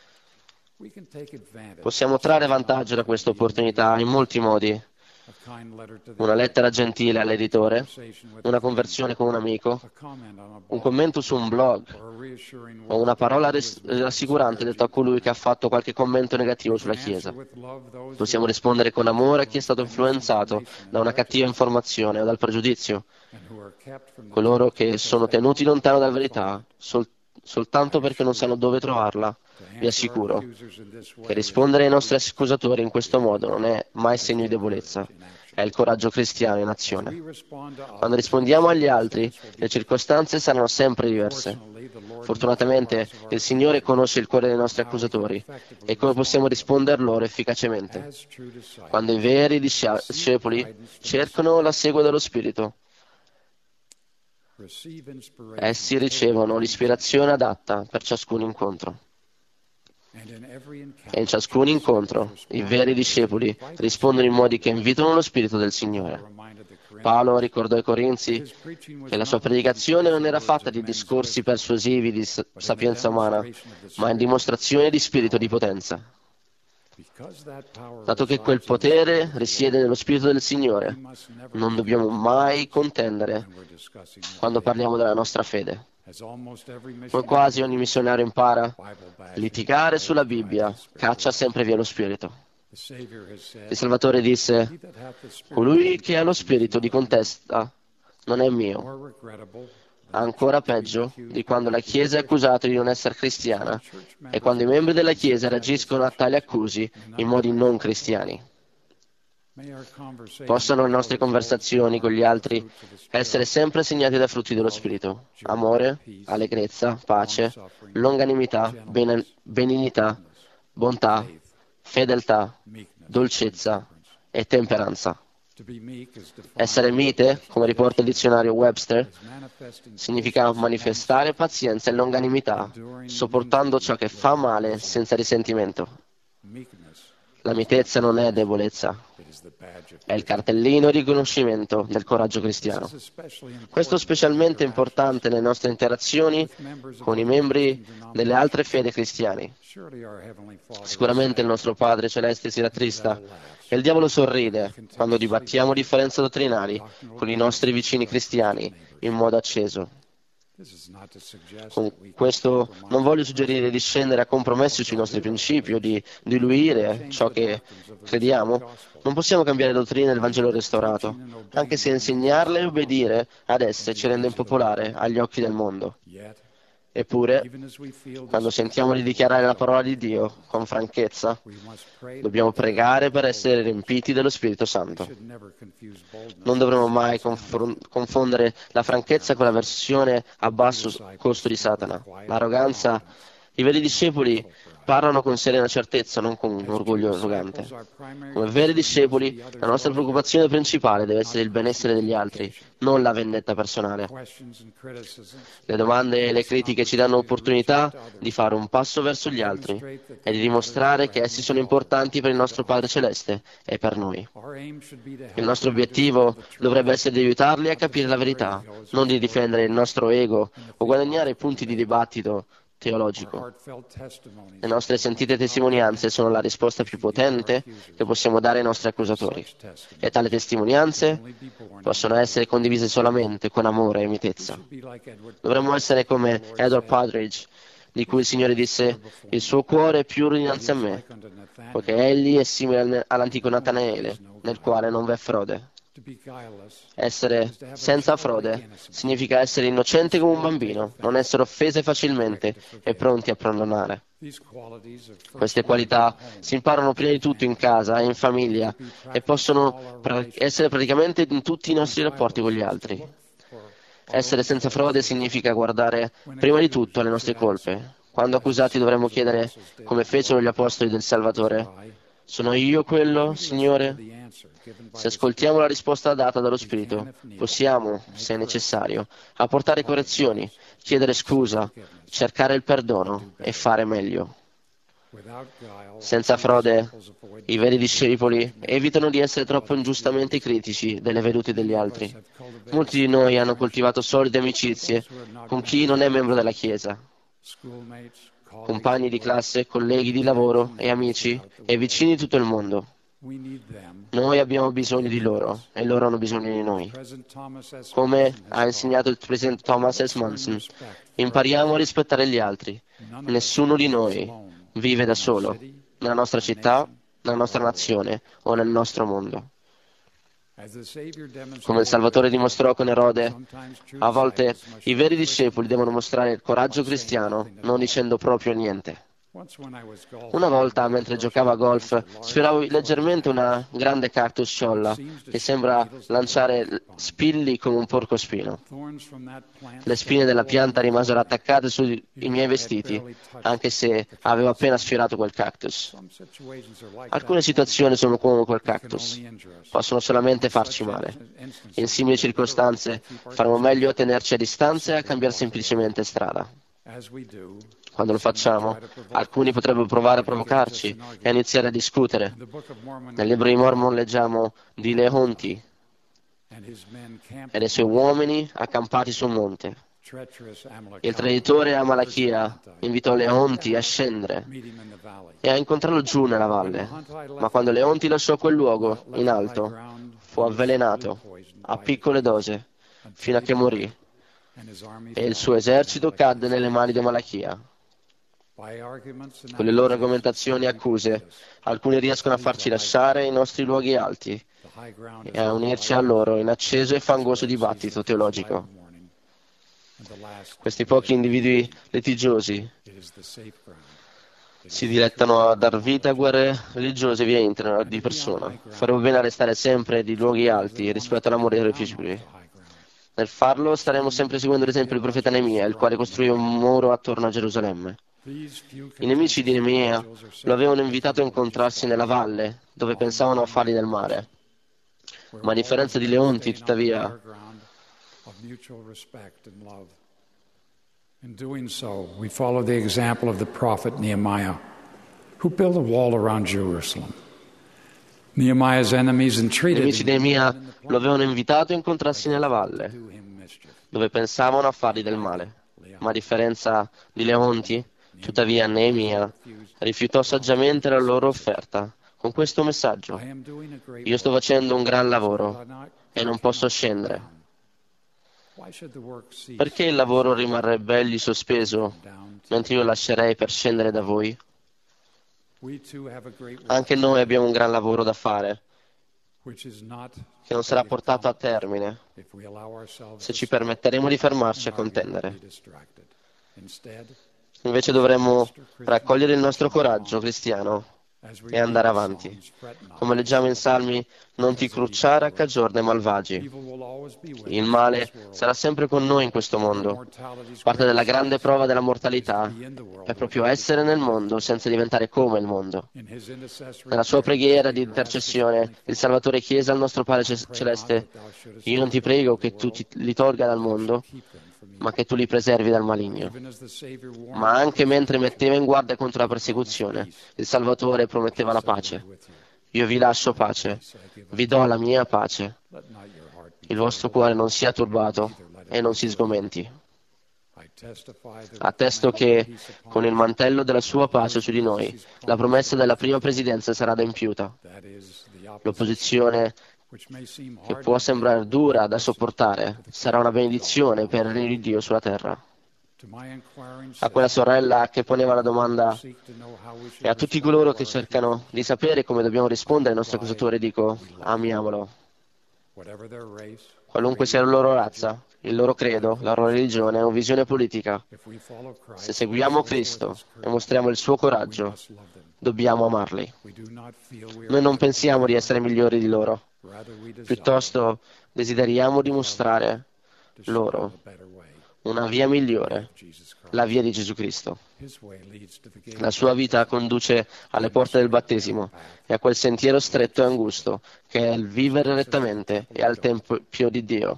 Speaker 6: Possiamo trarre vantaggio da questa opportunità in molti modi. Una lettera gentile all'editore, una conversione con un amico, un commento su un blog o una parola rassicurante detta a colui che ha fatto qualche commento negativo sulla Chiesa. Possiamo rispondere con amore a chi è stato influenzato da una cattiva informazione o dal pregiudizio. Coloro che sono tenuti lontano dalla verità sol- soltanto perché non sanno dove trovarla, vi assicuro che rispondere ai nostri accusatori in questo modo non è mai segno di debolezza, è il coraggio cristiano in azione. Quando rispondiamo agli altri, le circostanze saranno sempre diverse. Fortunatamente il Signore conosce il cuore dei nostri accusatori e come possiamo rispondere loro efficacemente. Quando i veri discepoli cercano la segua dello Spirito, essi ricevono l'ispirazione adatta per ciascun incontro. E in ciascun incontro i veri discepoli rispondono in modi che invitano lo Spirito del Signore. Paolo ricordò ai Corinzi che la sua predicazione non era fatta di discorsi persuasivi di sapienza umana, ma in dimostrazione di spirito di potenza. Dato che quel potere risiede nello Spirito del Signore, non dobbiamo mai contendere quando parliamo della nostra fede. Come quasi ogni missionario impara, litigare sulla Bibbia caccia sempre via lo Spirito. Il Salvatore disse: colui che ha lo spirito di contesta non è mio. Ancora peggio di quando la Chiesa è accusata di non essere cristiana e quando i membri della Chiesa reagiscono a tali accusi in modi non cristiani. Possano le nostre conversazioni con gli altri essere sempre segnate dai frutti dello Spirito: amore, allegrezza, pace, longanimità, ben- benignità, bontà, fedeltà, dolcezza e temperanza. Essere mite, come riporta il dizionario Webster, significa manifestare pazienza e longanimità, sopportando ciò che fa male senza risentimento. La mitezza non è debolezza, è il cartellino di riconoscimento del coraggio cristiano. Questo è specialmente importante nelle nostre interazioni con i membri delle altre fedi cristiane. Sicuramente il nostro Padre Celeste si rattrista e il diavolo sorride quando dibattiamo differenze dottrinali con i nostri vicini cristiani in modo acceso. Con questo non voglio suggerire di scendere a compromessi sui nostri principi o di diluire ciò che crediamo. Non possiamo cambiare dottrine del Vangelo restaurato, anche se insegnarle e obbedire ad esse ci rende impopolare agli occhi del mondo. Eppure, quando sentiamo di dichiarare la parola di Dio con franchezza, dobbiamo pregare per essere riempiti dello Spirito Santo. Non dovremo mai confr- confondere la franchezza con la versione a basso costo di Satana. L'arroganza, i veri discepoli parlano con serena certezza, non con un orgoglio arrogante. Come veri discepoli, la nostra preoccupazione principale deve essere il benessere degli altri, non la vendetta personale. Le domande e le critiche ci danno l'opportunità di fare un passo verso gli altri e di dimostrare che essi sono importanti per il nostro Padre Celeste e per noi. Il nostro obiettivo dovrebbe essere di aiutarli a capire la verità, non di difendere il nostro ego o guadagnare punti di dibattito teologico. Le nostre sentite testimonianze sono la risposta più potente che possiamo dare ai nostri accusatori, e tali testimonianze possono essere condivise solamente con amore e mitezza. Dovremmo essere come Edward Partridge, di cui il Signore disse: il suo cuore è puro dinanzi a me, poiché egli è simile all'antico Natanaele, nel quale non v'è frode. Essere senza frode significa essere innocente come un bambino, non essere offese facilmente e pronti a perdonare. Queste qualità si imparano prima di tutto in casa e in famiglia e possono pra- essere praticamente in tutti i nostri rapporti con gli altri. Essere senza frode significa guardare prima di tutto alle nostre colpe. Quando accusati dovremmo chiedere, come fecero gli apostoli del Salvatore: sono io quello, Signore? Se ascoltiamo la risposta data dallo Spirito, possiamo, se è necessario, apportare correzioni, chiedere scusa, cercare il perdono e fare meglio. Senza frode, i veri discepoli evitano di essere troppo ingiustamente critici delle vedute degli altri. Molti di noi hanno coltivato solide amicizie con chi non è membro della Chiesa. Compagni di classe, colleghi di lavoro e amici e vicini di tutto il mondo. Noi abbiamo bisogno di loro e loro hanno bisogno di noi. Come ha insegnato il presidente Thomas S. Monson, impariamo a rispettare gli altri. Nessuno di noi vive da solo, nella nostra città, nella nostra nazione o nel nostro mondo. Come il Salvatore dimostrò con Erode, a volte i veri discepoli devono mostrare il coraggio cristiano non dicendo proprio niente. Una volta, mentre giocavo a golf, sfioravo leggermente una grande cactus sciolla che sembra lanciare spilli come un porcospino. Le spine della pianta rimasero attaccate sui miei vestiti, anche se avevo appena sfiorato quel cactus. Alcune situazioni sono come quel cactus, possono solamente farci male. In simili circostanze faremo meglio a tenerci a distanza e a cambiare semplicemente strada. Quando lo facciamo, alcuni potrebbero provare a provocarci e a iniziare a discutere. Nel libro di Mormon leggiamo di Leonti e dei suoi uomini accampati sul monte. Il traditore Amalachia invitò Leonti a scendere e a incontrarlo giù nella valle, ma quando Leonti lasciò quel luogo in alto, fu avvelenato a piccole dosi fino a che morì, e il suo esercito cadde nelle mani di Amalachia. Con le loro argomentazioni e accuse, alcuni riescono a farci lasciare i nostri luoghi alti e a unirci a loro in acceso e fangoso dibattito teologico. Questi pochi individui litigiosi si dilettano a dar vita a guerre religiose via internet di persona. Faremo bene a restare sempre di luoghi alti rispetto all'amore irreprensibile. Nel farlo staremo sempre seguendo l'esempio del profeta Neemia, il quale costruì un muro attorno a Gerusalemme. I nemici di Neemia lo avevano invitato a incontrarsi nella valle, dove pensavano a fargli del male. Ma a differenza di Leonti, tuttavia,
Speaker 3: in doing so, we follow the example of the prophet Nehemiah, who built a wall around Jerusalem. Nehemiah's enemies
Speaker 6: i
Speaker 3: entreated
Speaker 6: nemici di
Speaker 3: him
Speaker 6: Neemia lo avevano invitato a incontrarsi nella valle, dove pensavano a fargli del male. Ma a differenza di Leonti, tuttavia Neemia rifiutò saggiamente la loro offerta con questo messaggio: io sto facendo un gran lavoro e non posso scendere. Perché il lavoro rimarrebbe egli sospeso, mentre io lascerei per scendere da voi? Anche noi abbiamo un gran lavoro da fare, che non sarà portato a termine se ci permetteremo di fermarci a contendere. Invece dovremmo raccogliere il nostro coraggio cristiano e andare avanti. Come leggiamo in Salmi, non ti crucciare a cagione malvagi. Il male sarà sempre con noi in questo mondo. Parte della grande prova della mortalità è proprio essere nel mondo senza diventare come il mondo. Nella sua preghiera di intercessione, il Salvatore chiese al nostro Padre Celeste: io non ti prego che tu ti, li tolga dal mondo, ma che tu li preservi dal maligno. Ma anche mentre metteva in guardia contro la persecuzione, il Salvatore prometteva la pace. Io vi lascio pace, vi do la mia pace. Il vostro cuore non sia turbato e non si sgomenti. Attesto che, con il mantello della sua pace su di noi, la promessa della prima presidenza sarà adempiuta. L'opposizione, che può sembrare dura da sopportare, sarà una benedizione per il regno di Dio sulla terra. A quella sorella che poneva la domanda e a tutti coloro che cercano di sapere come dobbiamo rispondere ai nostri accusatori dico: amiamolo. Qualunque sia la loro razza, il loro credo, la loro religione o visione politica, se seguiamo Cristo e mostriamo il suo coraggio, dobbiamo amarli. Noi non pensiamo di essere migliori di loro, piuttosto desideriamo dimostrare loro una via migliore, la via di Gesù Cristo. La sua vita conduce alle porte del battesimo e a quel sentiero stretto e angusto che è il vivere rettamente e al tempio di Dio.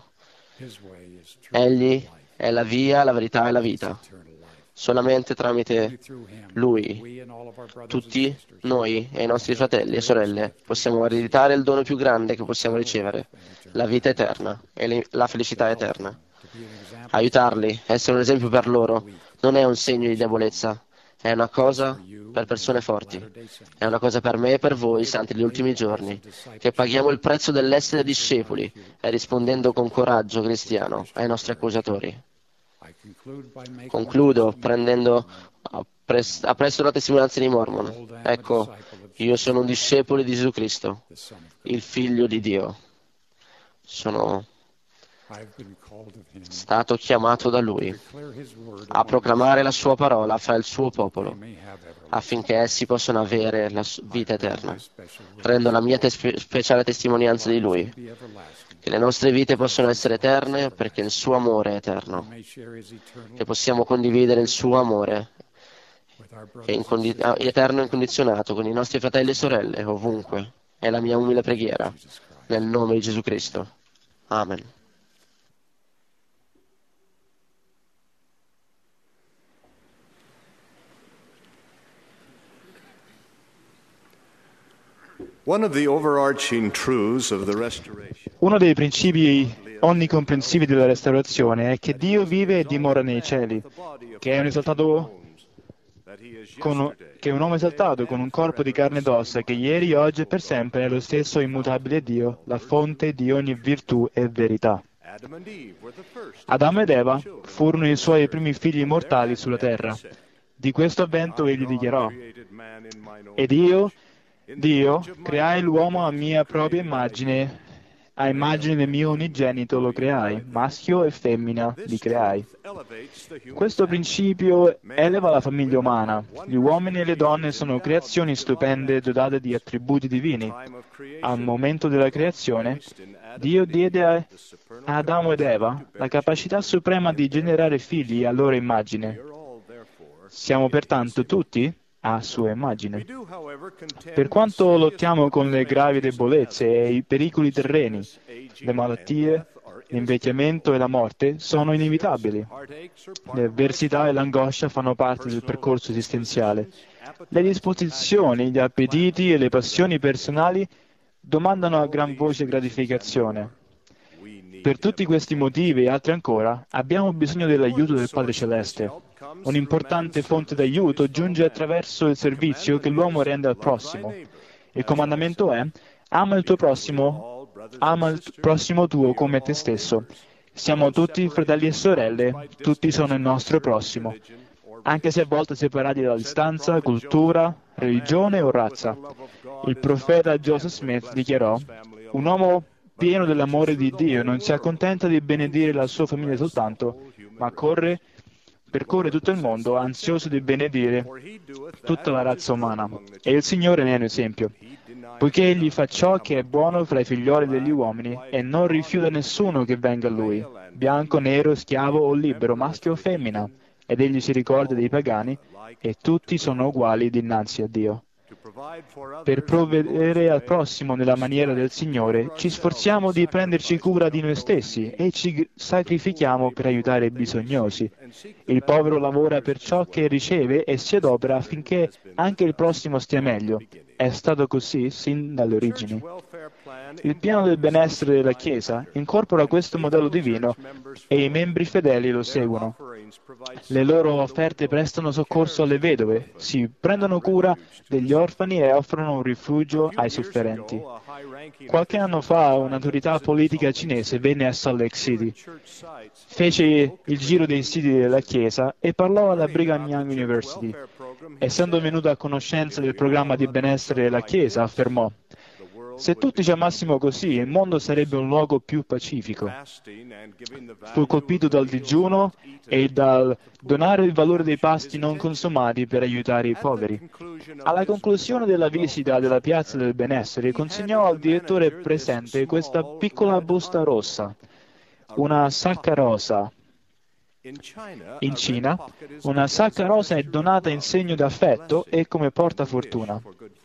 Speaker 6: Egli è la via, la verità e la vita. Solamente tramite Lui, tutti noi e i nostri fratelli e sorelle possiamo ereditare il dono più grande che possiamo ricevere, la vita eterna e la felicità eterna. Aiutarli, essere un esempio per loro, non è un segno di debolezza, è una cosa per persone forti, è una cosa per me e per voi, santi degli ultimi giorni, che paghiamo il prezzo dell'essere discepoli e rispondendo con coraggio cristiano ai nostri accusatori. Concludo prendendo a presto la testimonianza di Mormon. Ecco, io sono un discepolo di Gesù Cristo, il Figlio di Dio. Sono stato chiamato da Lui a proclamare la sua parola fra il suo popolo, affinché essi possano avere la vita eterna. Rendo la mia te- speciale testimonianza di Lui, che le nostre vite possono essere eterne perché il suo amore è eterno, che possiamo condividere il suo amore che è incondi- eterno e incondizionato con i nostri fratelli e sorelle ovunque. È la mia umile preghiera, nel nome di Gesù Cristo. Amen.
Speaker 5: Uno dei principi onnicomprensivi della restaurazione è che Dio vive e dimora nei cieli, che è un esaltato con, che è un uomo esaltato con un corpo di carne ed ossa, che ieri, oggi e per sempre è lo stesso immutabile Dio, la fonte di ogni virtù e verità. Adamo ed Eva furono i suoi primi figli mortali sulla terra. Di questo avvento egli dichiarò: ed io, Dio, creai l'uomo a mia propria immagine, a immagine del mio unigenito lo creai, maschio e femmina li creai. Questo principio eleva la famiglia umana. Gli uomini e le donne sono creazioni stupende dotate di attributi divini. Al momento della creazione, Dio diede a Adamo ed Eva la capacità suprema di generare figli a loro immagine. Siamo pertanto tutti a sua immagine. Per quanto lottiamo con le gravi debolezze e i pericoli terreni, le malattie, l'invecchiamento e la morte sono inevitabili. Le avversità e l'angoscia fanno parte del percorso esistenziale. Le disposizioni, gli appetiti e le passioni personali domandano a gran voce gratificazione. Per tutti questi motivi e altri ancora, abbiamo bisogno dell'aiuto del Padre Celeste. Un'importante fonte d'aiuto giunge attraverso il servizio che l'uomo rende al prossimo. Il comandamento è: ama il tuo prossimo, ama il prossimo tuo come te stesso. Siamo tutti fratelli e sorelle, tutti sono il nostro prossimo, anche se a volte separati dalla distanza, cultura, religione o razza. Il profeta Joseph Smith dichiarò: un uomo pieno dell'amore di Dio non si accontenta di benedire la sua famiglia soltanto, ma corre, percorre tutto il mondo ansioso di benedire tutta la razza umana. E il Signore ne è un esempio, poiché Egli fa ciò che è buono fra i figlioli degli uomini e non rifiuta nessuno che venga a Lui, bianco, nero, schiavo o libero, maschio o femmina, ed Egli si ricorda dei pagani e tutti sono uguali dinanzi a Dio. Per provvedere al prossimo nella maniera del Signore, ci sforziamo di prenderci cura di noi stessi e ci sacrifichiamo per aiutare i bisognosi. Il povero lavora per ciò che riceve e si adopera affinché anche il prossimo stia meglio. È stato così sin dalle origini. Il piano del benessere della Chiesa incorpora questo modello divino e i membri fedeli lo seguono. Le loro offerte prestano soccorso alle vedove, si prendono cura degli orfani e offrono un rifugio ai sofferenti. Qualche anno fa un'autorità politica cinese venne a Salt Lake City, fece il giro dei siti della Chiesa e parlò alla Brigham Young University. Essendo venuto a conoscenza del programma di benessere della Chiesa, affermò: se tutti ci amassimo così, il mondo sarebbe un luogo più pacifico. Fu colpito dal digiuno e dal donare il valore dei pasti non consumati per aiutare i poveri. Alla conclusione della visita della Piazza del Benessere, consegnò al direttore presente questa piccola busta rossa, una sacca rosa. In Cina, una sacca rosa è donata in segno di affetto e come portafortuna.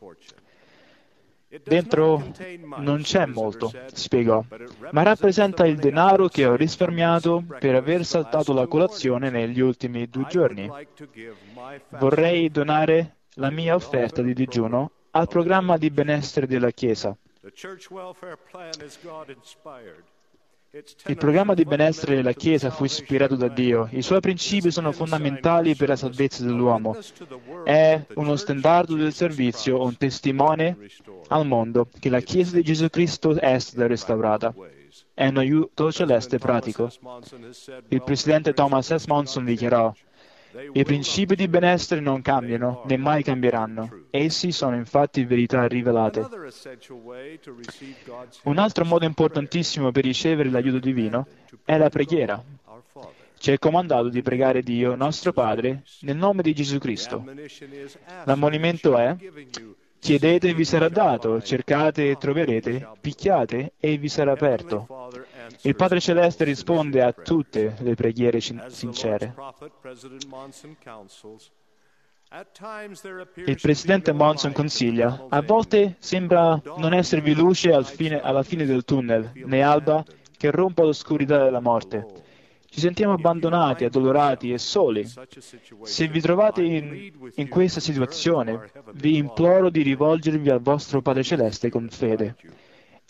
Speaker 5: Dentro non c'è molto, spiegò, ma rappresenta il denaro che ho risparmiato per aver saltato la colazione negli ultimi due giorni. Vorrei donare la mia offerta di digiuno al programma di benessere della Chiesa. Il programma di benessere della Chiesa fu ispirato da Dio. I suoi principi sono fondamentali per la salvezza dell'uomo. È uno stendardo del servizio, un testimone al mondo che la Chiesa di Gesù Cristo è stata restaurata. È un aiuto celeste pratico. Il presidente Thomas S. Monson dichiarò: i principi di benessere non cambiano, né mai cambieranno. Essi sono infatti verità rivelate. Un altro modo importantissimo per ricevere l'aiuto divino è la preghiera. Ci è comandato di pregare Dio, nostro Padre, nel nome di Gesù Cristo. L'ammonimento è: chiedete e vi sarà dato, cercate e troverete, picchiate e vi sarà aperto. Il Padre Celeste risponde a tutte le preghiere sincere. Il Presidente Monson consiglia: a volte sembra non esservi luce al fine, alla fine del tunnel, né alba che rompa l'oscurità della morte. Ci sentiamo abbandonati, addolorati e soli. Se vi trovate in, in questa situazione, vi imploro di rivolgervi al vostro Padre Celeste con fede.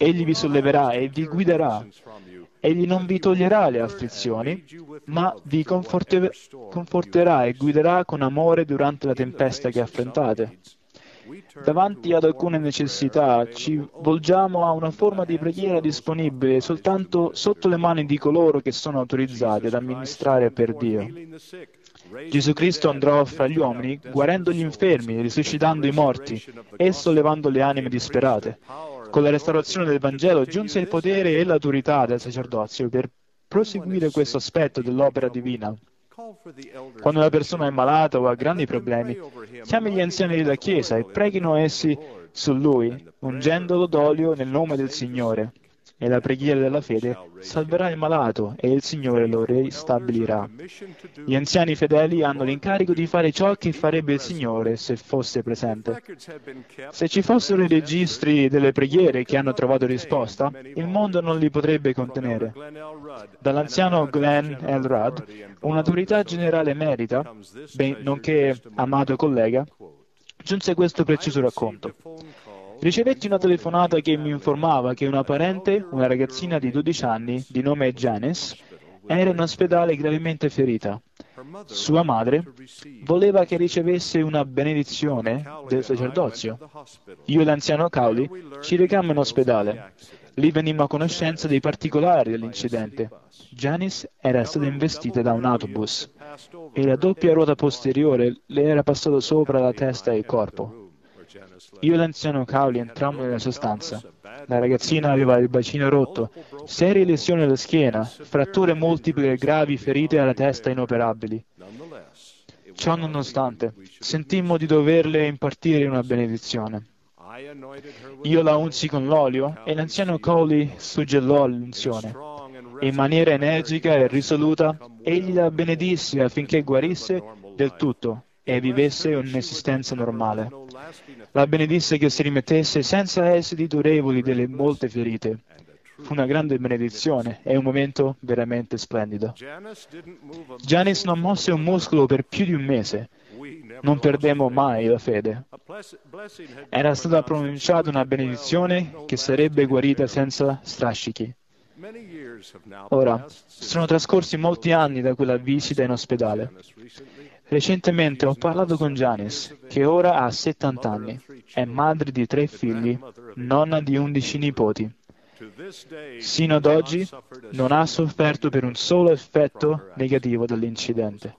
Speaker 5: Egli vi solleverà e vi guiderà. Egli non vi toglierà le afflizioni, ma vi conforte- conforterà e guiderà con amore durante la tempesta che affrontate. Davanti ad alcune necessità ci volgiamo a una forma di preghiera disponibile soltanto sotto le mani di coloro che sono autorizzati ad amministrare per Dio. Gesù Cristo andrò fra gli uomini, guarendo gli infermi, risuscitando i morti e sollevando le anime disperate. Con la restaurazione del Vangelo giunse il potere e l'autorità del sacerdozio per proseguire questo aspetto dell'opera divina. Quando una persona è malata o ha grandi problemi, chiami gli anziani della Chiesa e preghino essi su lui, ungendolo d'olio nel nome del Signore. E la preghiera della fede salverà il malato e il Signore lo ristabilirà. Gli anziani fedeli hanno l'incarico di fare ciò che farebbe il Signore se fosse presente. Se ci fossero i registri delle preghiere che hanno trovato risposta, il mondo non li potrebbe contenere. Dall'anziano Glenn L. Rudd, un'autorità generale emerita, ben, nonché amato collega, giunse questo prezioso racconto. Ricevetti una telefonata che mi informava che una parente, una ragazzina di dodici anni, di nome Janice, era in ospedale gravemente ferita. Sua madre voleva che ricevesse una benedizione del sacerdozio. Io e l'anziano Cowley ci recammo in ospedale. Lì venimmo a conoscenza dei particolari dell'incidente. Janice era stata investita da un autobus e la doppia ruota posteriore le era passata sopra la testa e il corpo. Io e l'anziano Cowley entrammo nella sostanza. La ragazzina aveva il bacino rotto, serie lesioni alla schiena, fratture multiple gravi, ferite alla testa inoperabili. Ciò nonostante, sentimmo di doverle impartire una benedizione. Io la unsi con l'olio e l'anziano Cowley suggellò l'unzione. In maniera energica e risoluta, egli la benedisse affinché guarisse del tutto e vivesse un'esistenza normale. La benedisse che si rimettesse senza esiti durevoli delle molte ferite. Fu una grande benedizione e un momento veramente splendido. Janice non mosse un muscolo per più di un mese. Non perdemmo mai la fede. Era stata pronunciata una benedizione che sarebbe guarita senza strascichi. Ora, sono trascorsi molti anni da quella visita in ospedale. Recentemente ho parlato con Janice, che ora ha settanta anni, è madre di tre figli, nonna di undici nipoti. Sino ad oggi non ha sofferto per un solo effetto negativo dell'incidente.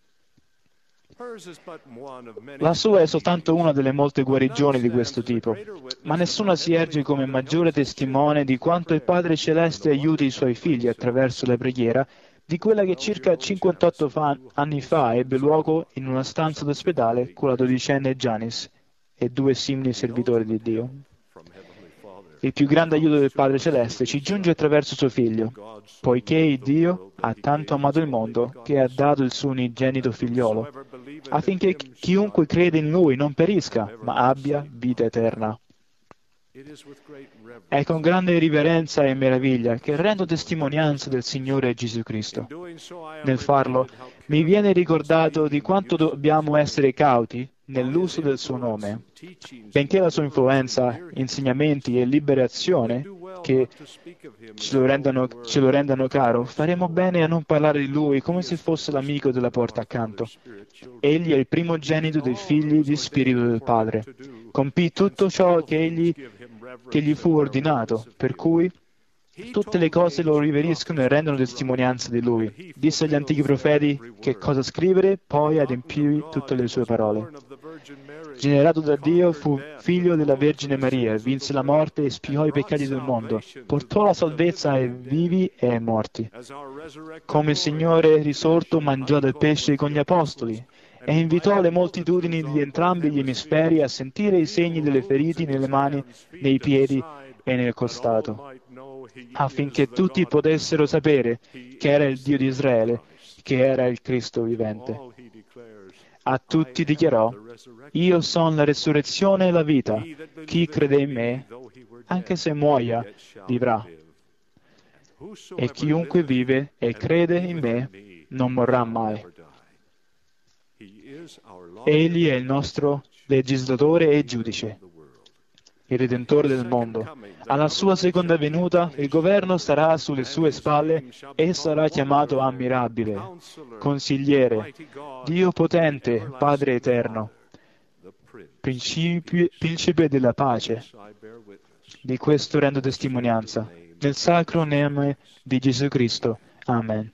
Speaker 5: La sua è soltanto una delle molte guarigioni di questo tipo, ma nessuna si erge come maggiore testimone di quanto il Padre Celeste aiuti i suoi figli attraverso la preghiera di quella che circa cinquantotto fa- anni fa ebbe luogo in una stanza d'ospedale con la dodicenne Janice e due simili servitori di Dio. Il più grande aiuto del Padre Celeste ci giunge attraverso suo Figlio, poiché Dio ha tanto amato il mondo che ha dato il suo unigenito figliolo, affinché chiunque crede in Lui non perisca, ma abbia vita eterna. È con grande riverenza e meraviglia che rendo testimonianza del Signore Gesù Cristo. Nel farlo, mi viene ricordato di quanto dobbiamo essere cauti nell'uso del suo nome, benché la sua influenza, insegnamenti e liberazione, che ce lo, rendano, ce lo rendano caro, faremo bene a non parlare di Lui come se fosse l'amico della porta accanto. Egli è il primogenito dei figli di Spirito del Padre. Compì tutto ciò che, egli, che gli fu ordinato, per cui tutte le cose lo riveriscono e rendono testimonianza di Lui. Disse agli antichi profeti che cosa scrivere, poi adempì tutte le sue parole. Generato da Dio, fu figlio della Vergine Maria, vinse la morte e spiò i peccati del mondo, portò la salvezza ai vivi e ai morti. Come Signore risorto mangiò del pesce con gli apostoli e invitò le moltitudini di entrambi gli emisferi a sentire i segni delle ferite nelle mani, nei piedi e nel costato, affinché tutti potessero sapere che era il Dio di Israele, che era il Cristo vivente. A tutti dichiarò: io sono la resurrezione e la vita. Chi crede in me, anche se muoia, vivrà. E chiunque vive e crede in me non morrà mai. Egli è il nostro legislatore e giudice. il Redentore del mondo. Alla sua seconda venuta il governo starà sulle sue spalle e sarà chiamato ammirabile, consigliere, Dio potente, Padre eterno, principi- principe della pace. Di questo rendo testimonianza, nel sacro nome di Gesù Cristo. Amen.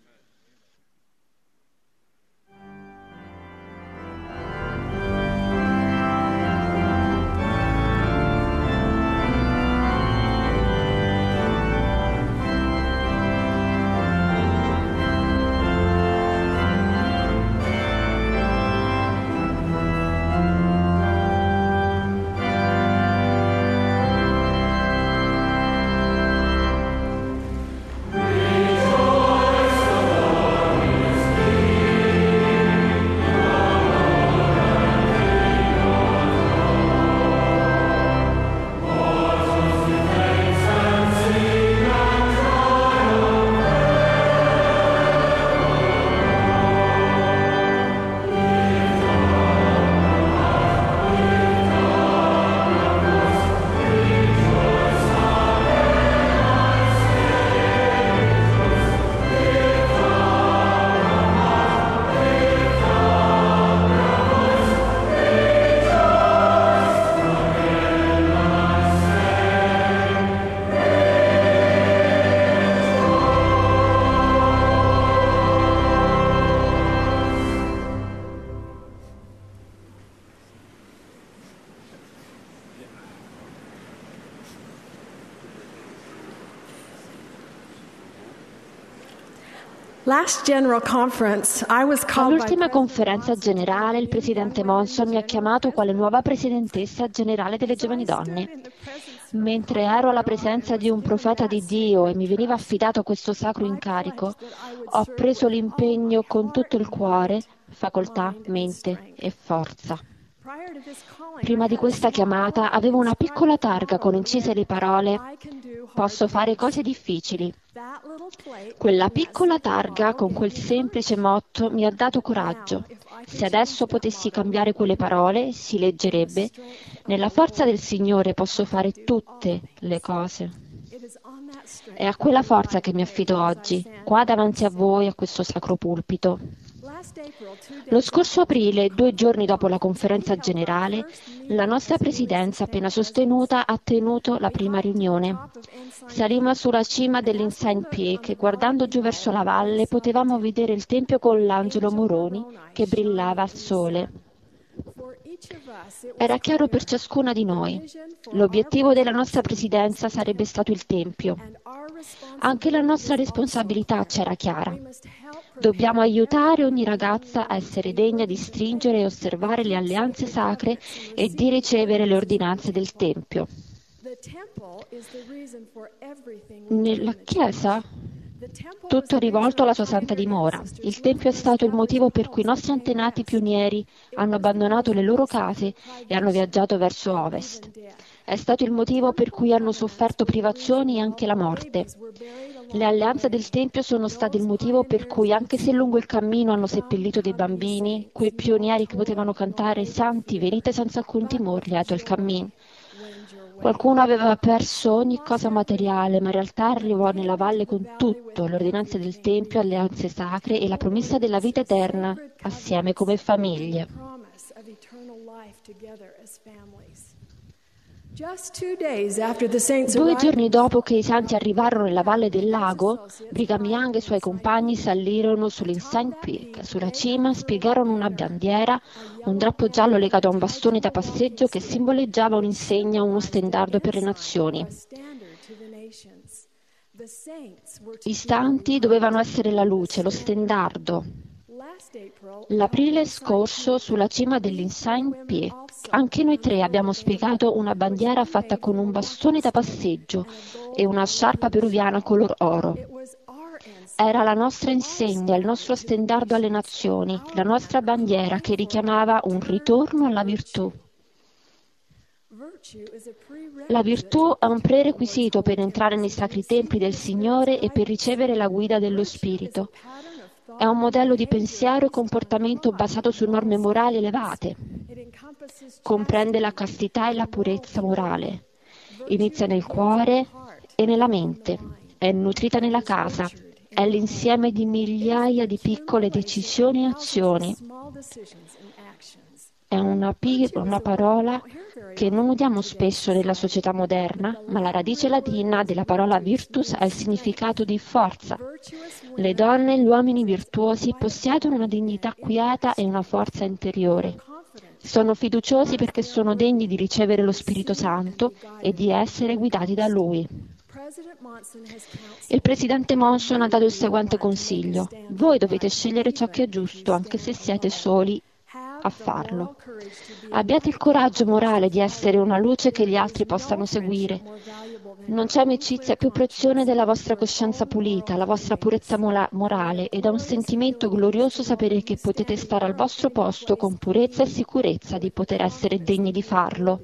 Speaker 7: All'ultima conferenza generale il presidente Monson mi ha chiamato quale nuova presidentessa generale delle Giovani Donne. Mentre ero alla presenza di un profeta di Dio e mi veniva affidato questo sacro incarico, ho preso l'impegno con tutto il cuore, facoltà, mente e forza. Prima di questa chiamata avevo una piccola targa con incise le parole «Posso fare cose difficili». Quella piccola targa con quel semplice motto mi ha dato coraggio. Se adesso potessi cambiare quelle parole, si leggerebbe «Nella forza del Signore posso fare tutte le cose». È a quella forza che mi affido oggi, qua davanti a voi, a questo sacro pulpito. Lo scorso aprile, due giorni dopo la conferenza generale, la nostra presidenza appena sostenuta ha tenuto la prima riunione. Salimmo sulla cima dell'Insign Peak e guardando giù verso la valle potevamo vedere il tempio con l'angelo Moroni che brillava al sole. Era chiaro per ciascuna di noi. L'obiettivo della nostra presidenza sarebbe stato il Tempio. Anche la nostra responsabilità c'era chiara. Dobbiamo aiutare ogni ragazza a essere degna di stringere e osservare le alleanze sacre e di ricevere le ordinanze del Tempio. Nella Chiesa tutto è rivolto alla sua santa dimora. Il Tempio è stato il motivo per cui i nostri antenati pionieri hanno abbandonato le loro case e hanno viaggiato verso ovest. È stato il motivo per cui hanno sofferto privazioni e anche la morte. Le alleanze del Tempio sono state il motivo per cui, anche se lungo il cammino hanno seppellito dei bambini, quei pionieri che potevano cantare «Santi, venite senza alcun timore, lieto il cammin». Qualcuno aveva perso ogni cosa materiale, ma in realtà arrivò nella valle con tutto, le ordinanze del Tempio, alleanze sacre e la promessa della vita eterna, assieme come famiglie. Due giorni dopo che i santi arrivarono nella valle del lago, Brigham Young e i suoi compagni salirono sull'Insign Peak. Sulla cima spiegarono una bandiera, un drappo giallo legato a un bastone da passeggio che simboleggiava un'insegna, uno stendardo per le nazioni. I santi dovevano essere la luce, lo stendardo. L'aprile scorso, sulla cima dell'Insign Peak, anche noi tre abbiamo spiegato una bandiera fatta con un bastone da passeggio e una sciarpa peruviana color oro. Era la nostra insegna, il nostro stendardo alle nazioni, la nostra bandiera che richiamava un ritorno alla virtù. La virtù è un prerequisito per entrare nei sacri templi del Signore e per ricevere la guida dello Spirito. È un modello di pensiero e comportamento basato su norme morali elevate. Comprende la castità e la purezza morale. Inizia nel cuore e nella mente. È nutrita nella casa. È l'insieme di migliaia di piccole decisioni e azioni. È una, pi- una parola che non udiamo spesso nella società moderna, ma la radice latina della parola virtus ha il significato di forza. Le donne e gli uomini virtuosi possiedono una dignità quieta e una forza interiore. Sono fiduciosi perché sono degni di ricevere lo Spirito Santo e di essere guidati da Lui. Il presidente Monson ha dato il seguente consiglio: voi dovete scegliere ciò che è giusto, anche se siete soli a farlo. Abbiate il coraggio morale di essere una luce che gli altri possano seguire. Non c'è amicizia più preziosa della vostra coscienza pulita, la vostra purezza morale, ed è un sentimento glorioso sapere che potete stare al vostro posto con purezza e sicurezza di poter essere degni di farlo.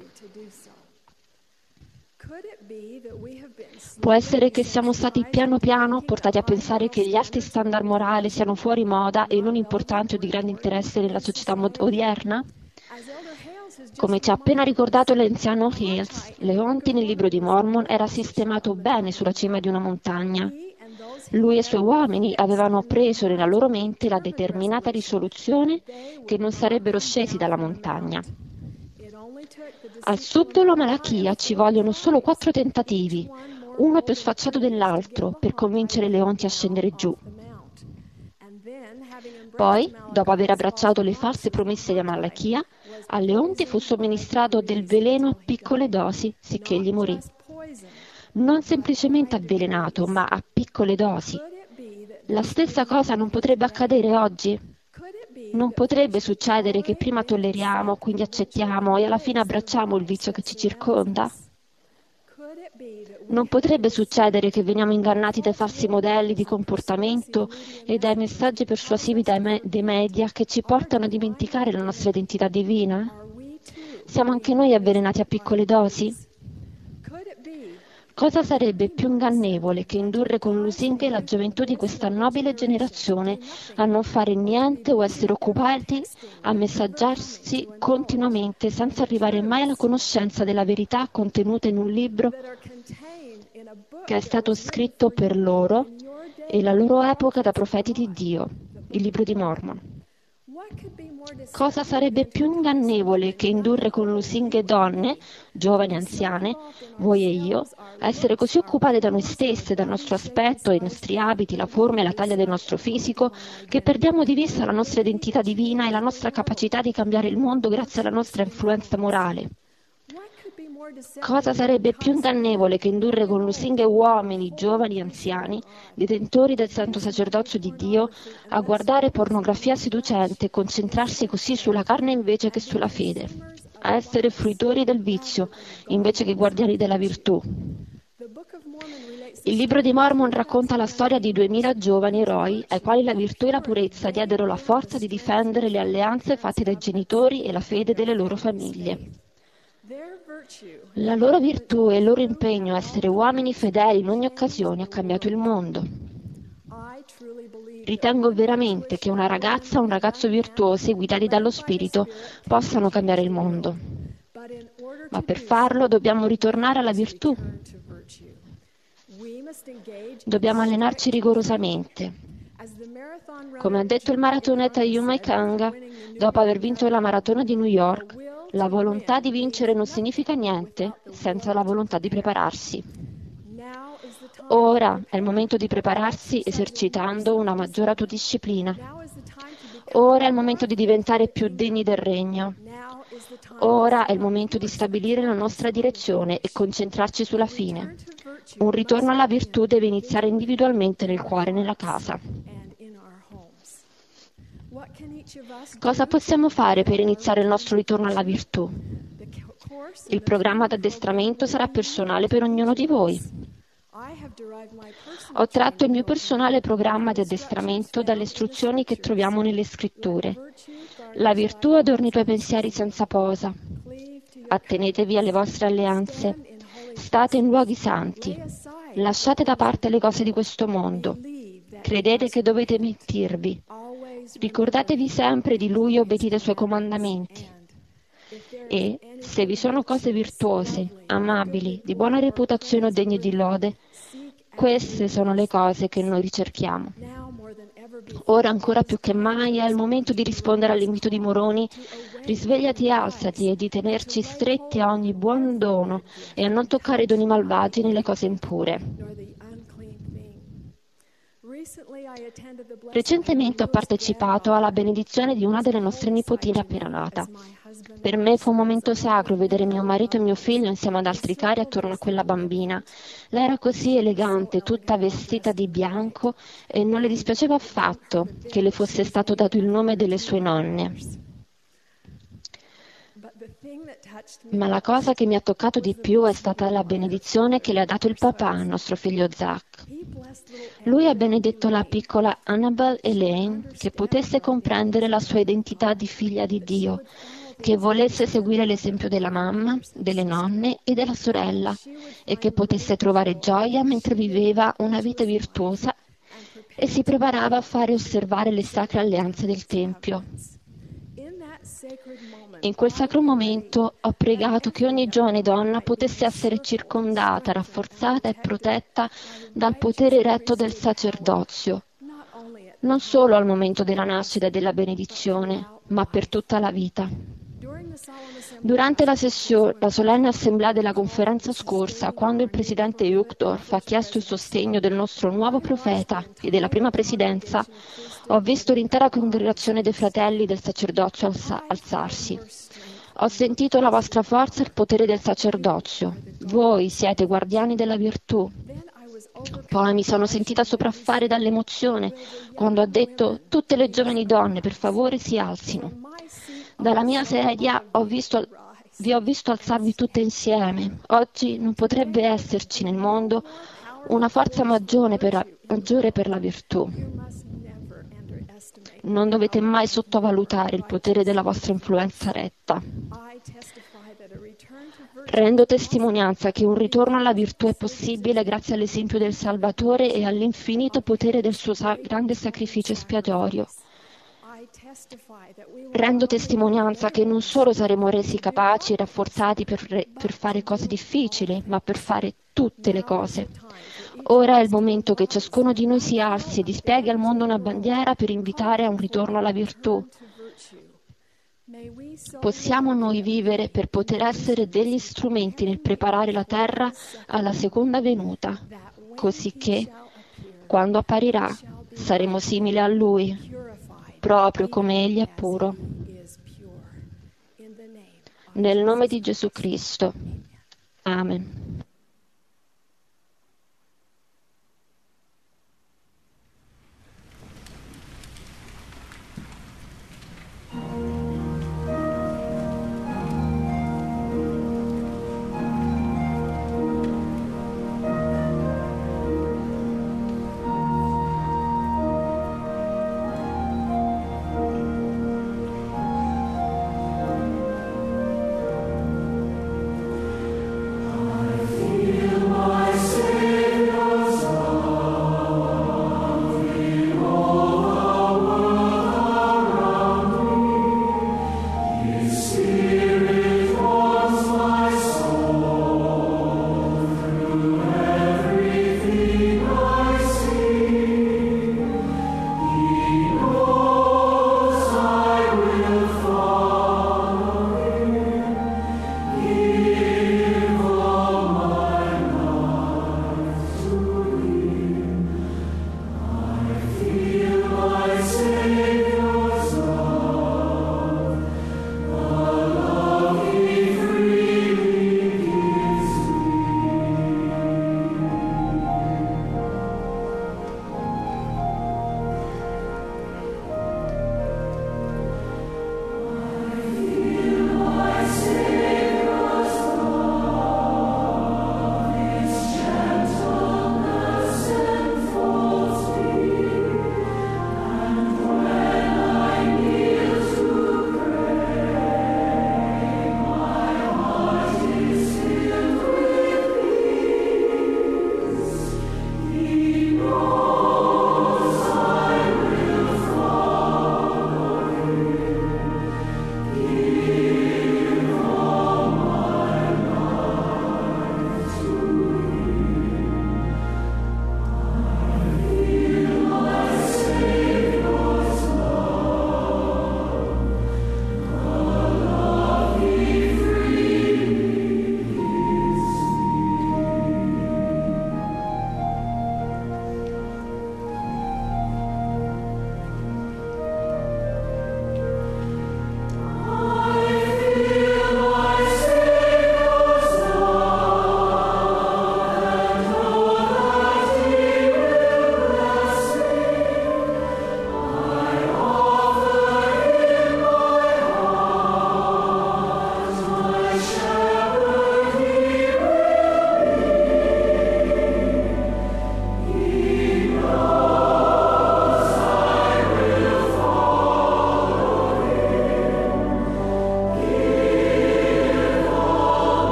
Speaker 7: Può essere che siamo stati piano piano portati a pensare che gli alti standard morali siano fuori moda e non importanti o di grande interesse nella società mod- odierna? Come ci ha appena ricordato l'anziano Hills, Leonti nel libro di Mormon era sistemato bene sulla cima di una montagna. Lui e i suoi uomini avevano preso nella loro mente la determinata risoluzione che non sarebbero scesi dalla montagna. Al subdolo Malachia ci vogliono solo quattro tentativi, uno più sfacciato dell'altro, per convincere Leonti a scendere giù. Poi, dopo aver abbracciato le false promesse di Malachia, a Leonti fu somministrato del veleno a piccole dosi, sicché egli morì. Non semplicemente avvelenato, ma a piccole dosi. La stessa cosa non potrebbe accadere oggi? Non potrebbe succedere che prima tolleriamo, quindi accettiamo e alla fine abbracciamo il vizio che ci circonda? Non potrebbe succedere che veniamo ingannati dai falsi modelli di comportamento e dai messaggi persuasivi dai, me- dei media che ci portano a dimenticare la nostra identità divina? Siamo anche noi avvelenati a piccole dosi? Cosa sarebbe più ingannevole che indurre con lusinghe la gioventù di questa nobile generazione a non fare niente o essere occupati a messaggiarsi continuamente senza arrivare mai alla conoscenza della verità contenuta in un libro che è stato scritto per loro e la loro epoca da profeti di Dio, il libro di Mormon? Cosa sarebbe più ingannevole che indurre con lusinghe donne, giovani e anziane, voi e io, a essere così occupate da noi stesse, dal nostro aspetto, i nostri abiti, la forma e la taglia del nostro fisico, che perdiamo di vista la nostra identità divina e la nostra capacità di cambiare il mondo grazie alla nostra influenza morale? Cosa sarebbe più ingannevole che indurre con lusinghe uomini, giovani e anziani, detentori del santo sacerdozio di Dio, a guardare pornografia seducente e concentrarsi così sulla carne invece che sulla fede, a essere fruitori del vizio invece che guardiani della virtù? Il libro di Mormon racconta la storia di duemila giovani eroi ai quali la virtù e la purezza diedero la forza di difendere le alleanze fatte dai genitori e la fede delle loro famiglie. La loro virtù e il loro impegno a essere uomini fedeli in ogni occasione ha cambiato il mondo. Ritengo veramente che una ragazza o un ragazzo virtuosi guidati dallo Spirito possano cambiare il mondo. Ma per farlo dobbiamo ritornare alla virtù. Dobbiamo allenarci rigorosamente. Come ha detto il maratoneta Yumai Kanga, dopo aver vinto la maratona di New York, la volontà di vincere non significa niente senza la volontà di prepararsi. Ora è il momento di prepararsi esercitando una maggiore autodisciplina. Ora è il momento di diventare più degni del regno. Ora è il momento di stabilire la nostra direzione e concentrarci sulla fine. Un ritorno alla virtù deve iniziare individualmente nel cuore e nella casa. Cosa possiamo fare per iniziare il nostro ritorno alla virtù? Il programma d'addestramento sarà personale per ognuno di voi. Ho tratto il mio personale programma di addestramento dalle istruzioni che troviamo nelle scritture. La virtù adorni i tuoi pensieri senza posa. Attenetevi alle vostre alleanze. State in luoghi santi. Lasciate da parte le cose di questo mondo. credete che dovete mentirvi. Ricordatevi sempre di Lui e obbedite ai Suoi comandamenti. E, se vi sono cose virtuose, amabili, di buona reputazione o degne di lode, queste sono le cose che noi ricerchiamo. Ora ancora più che mai è il momento di rispondere all'invito di Moroni: risvegliati e alzati, e di tenerci stretti a ogni buon dono e a non toccare i doni malvagi né le cose impure. Recentemente ho partecipato alla benedizione di una delle nostre nipotine appena nata. Per me fu un momento sacro vedere mio marito e mio figlio insieme ad altri cari attorno a quella bambina. Lei era così elegante, tutta vestita di bianco, e non le dispiaceva affatto che le fosse stato dato il nome delle sue nonne. Ma la cosa che mi ha toccato di più è stata la benedizione che le ha dato il papà al nostro figlio Zach. Lui ha benedetto la piccola Annabelle Elaine, che potesse comprendere la sua identità di figlia di Dio, che volesse seguire l'esempio della mamma, delle nonne e della sorella, e che potesse trovare gioia mentre viveva una vita virtuosa e si preparava a fare osservare le sacre alleanze del Tempio. In quel sacro momento ho pregato che ogni giovane donna potesse essere circondata, rafforzata e protetta dal potere retto del sacerdozio, non solo al momento della nascita e della benedizione, ma per tutta la vita. Durante la, sessio- la solenne assemblea della conferenza scorsa, quando il presidente Uchtdorf ha chiesto il sostegno del nostro nuovo profeta e della prima presidenza, ho visto l'intera congregazione dei fratelli del sacerdozio alza- alzarsi. Ho sentito la vostra forza e il potere del sacerdozio. Voi siete guardiani della virtù. Poi mi sono sentita sopraffare dall'emozione quando ha detto: tutte le giovani donne, per favore, si alzino. Dalla mia sedia ho visto, vi ho visto alzarvi tutte insieme. Oggi non potrebbe esserci nel mondo una forza maggiore per, maggiore per la virtù. Non dovete mai sottovalutare il potere della vostra influenza retta. Rendo testimonianza che un ritorno alla virtù è possibile grazie all'esempio del Salvatore e all'infinito potere del suo sa- grande sacrificio espiatorio. Rendo testimonianza che non solo saremo resi capaci e rafforzati per, re- per fare cose difficili, ma per fare tutte le cose. Ora è il momento che ciascuno di noi si alzi e dispieghi al mondo una bandiera per invitare a un ritorno alla virtù. Possiamo noi vivere per poter essere degli strumenti nel preparare la terra alla seconda venuta, così che, quando apparirà, saremo simili a Lui, proprio come Egli è puro. Nel nome di Gesù Cristo. Amen.
Speaker 8: I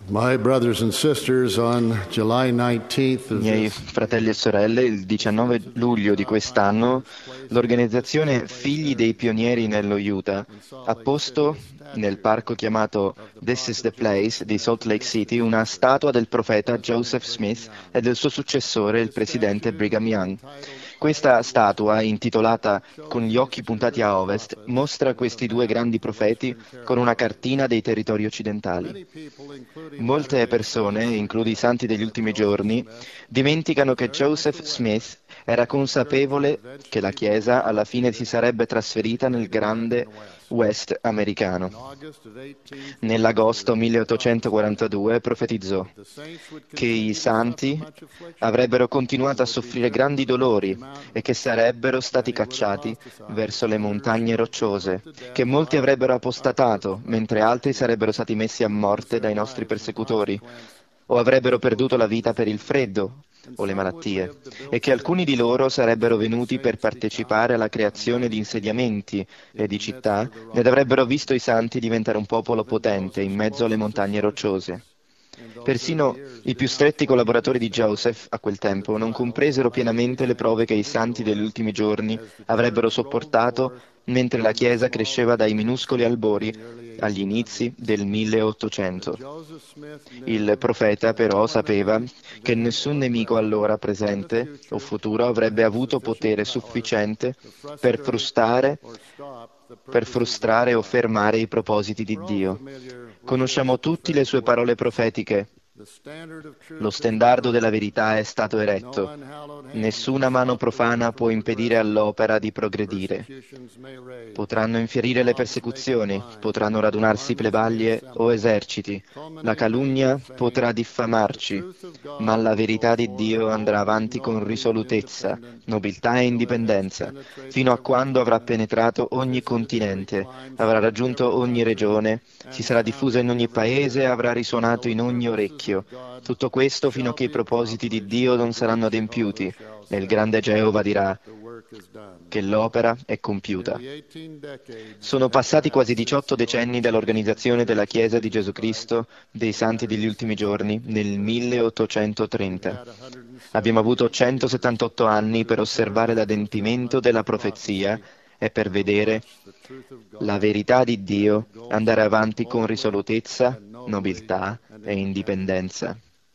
Speaker 8: My brothers and sisters, on July nineteenth of
Speaker 4: Miei
Speaker 8: this
Speaker 4: fratelli e sorelle, il diciannove luglio di quest'anno, l'organizzazione Figli dei Pionieri nello Utah ha posto nel parco chiamato This is the Place di Salt Lake City una statua del profeta Joseph Smith e del suo successore, il presidente Brigham Young. Questa statua, intitolata Con gli occhi puntati a ovest, mostra questi due grandi profeti con una cartina dei territori occidentali. Molte persone, inclusi i santi degli ultimi giorni, dimenticano che Joseph Smith era consapevole che la Chiesa alla fine si sarebbe trasferita nel grande West americano. Nell'agosto milleottocentoquarantadue profetizzò che i santi avrebbero continuato a soffrire grandi dolori e che sarebbero stati cacciati verso le montagne rocciose, che molti avrebbero apostatato, mentre altri sarebbero stati messi a morte dai nostri persecutori, o avrebbero perduto la vita per il freddo o le malattie, e che alcuni di loro sarebbero venuti per partecipare alla creazione di insediamenti e di città ed avrebbero visto i santi diventare un popolo potente in mezzo alle montagne rocciose. Persino i più stretti collaboratori di Joseph a quel tempo non compresero pienamente le prove che i santi degli ultimi giorni avrebbero sopportato mentre la Chiesa cresceva dai minuscoli albori agli inizi del milleottocento. Il profeta però sapeva che nessun nemico allora presente o futuro avrebbe avuto potere sufficiente per frustrare, per frustrare o fermare i propositi di Dio. Conosciamo tutti le sue parole profetiche. Lo stendardo della verità è stato eretto. Nessuna mano profana può impedire all'opera di progredire. Potranno infierire le persecuzioni, potranno radunarsi plebaglie o eserciti. La calunnia potrà diffamarci, ma la verità di Dio andrà avanti con risolutezza, nobiltà e indipendenza, fino a quando avrà penetrato ogni continente, avrà raggiunto ogni regione, si sarà diffusa in ogni paese e avrà risuonato in ogni orecchio. Tutto questo fino a che i propositi di Dio non saranno adempiuti e il grande Geova dirà che l'opera è compiuta. Sono passati quasi diciotto decenni dall'organizzazione della Chiesa di Gesù Cristo dei Santi degli Ultimi Giorni nel milleottocentotrenta. Abbiamo avuto centosettantotto anni per osservare l'adempimento della profezia e per vedere la verità di Dio andare avanti con risolutezza, nobiltà e indipendenza.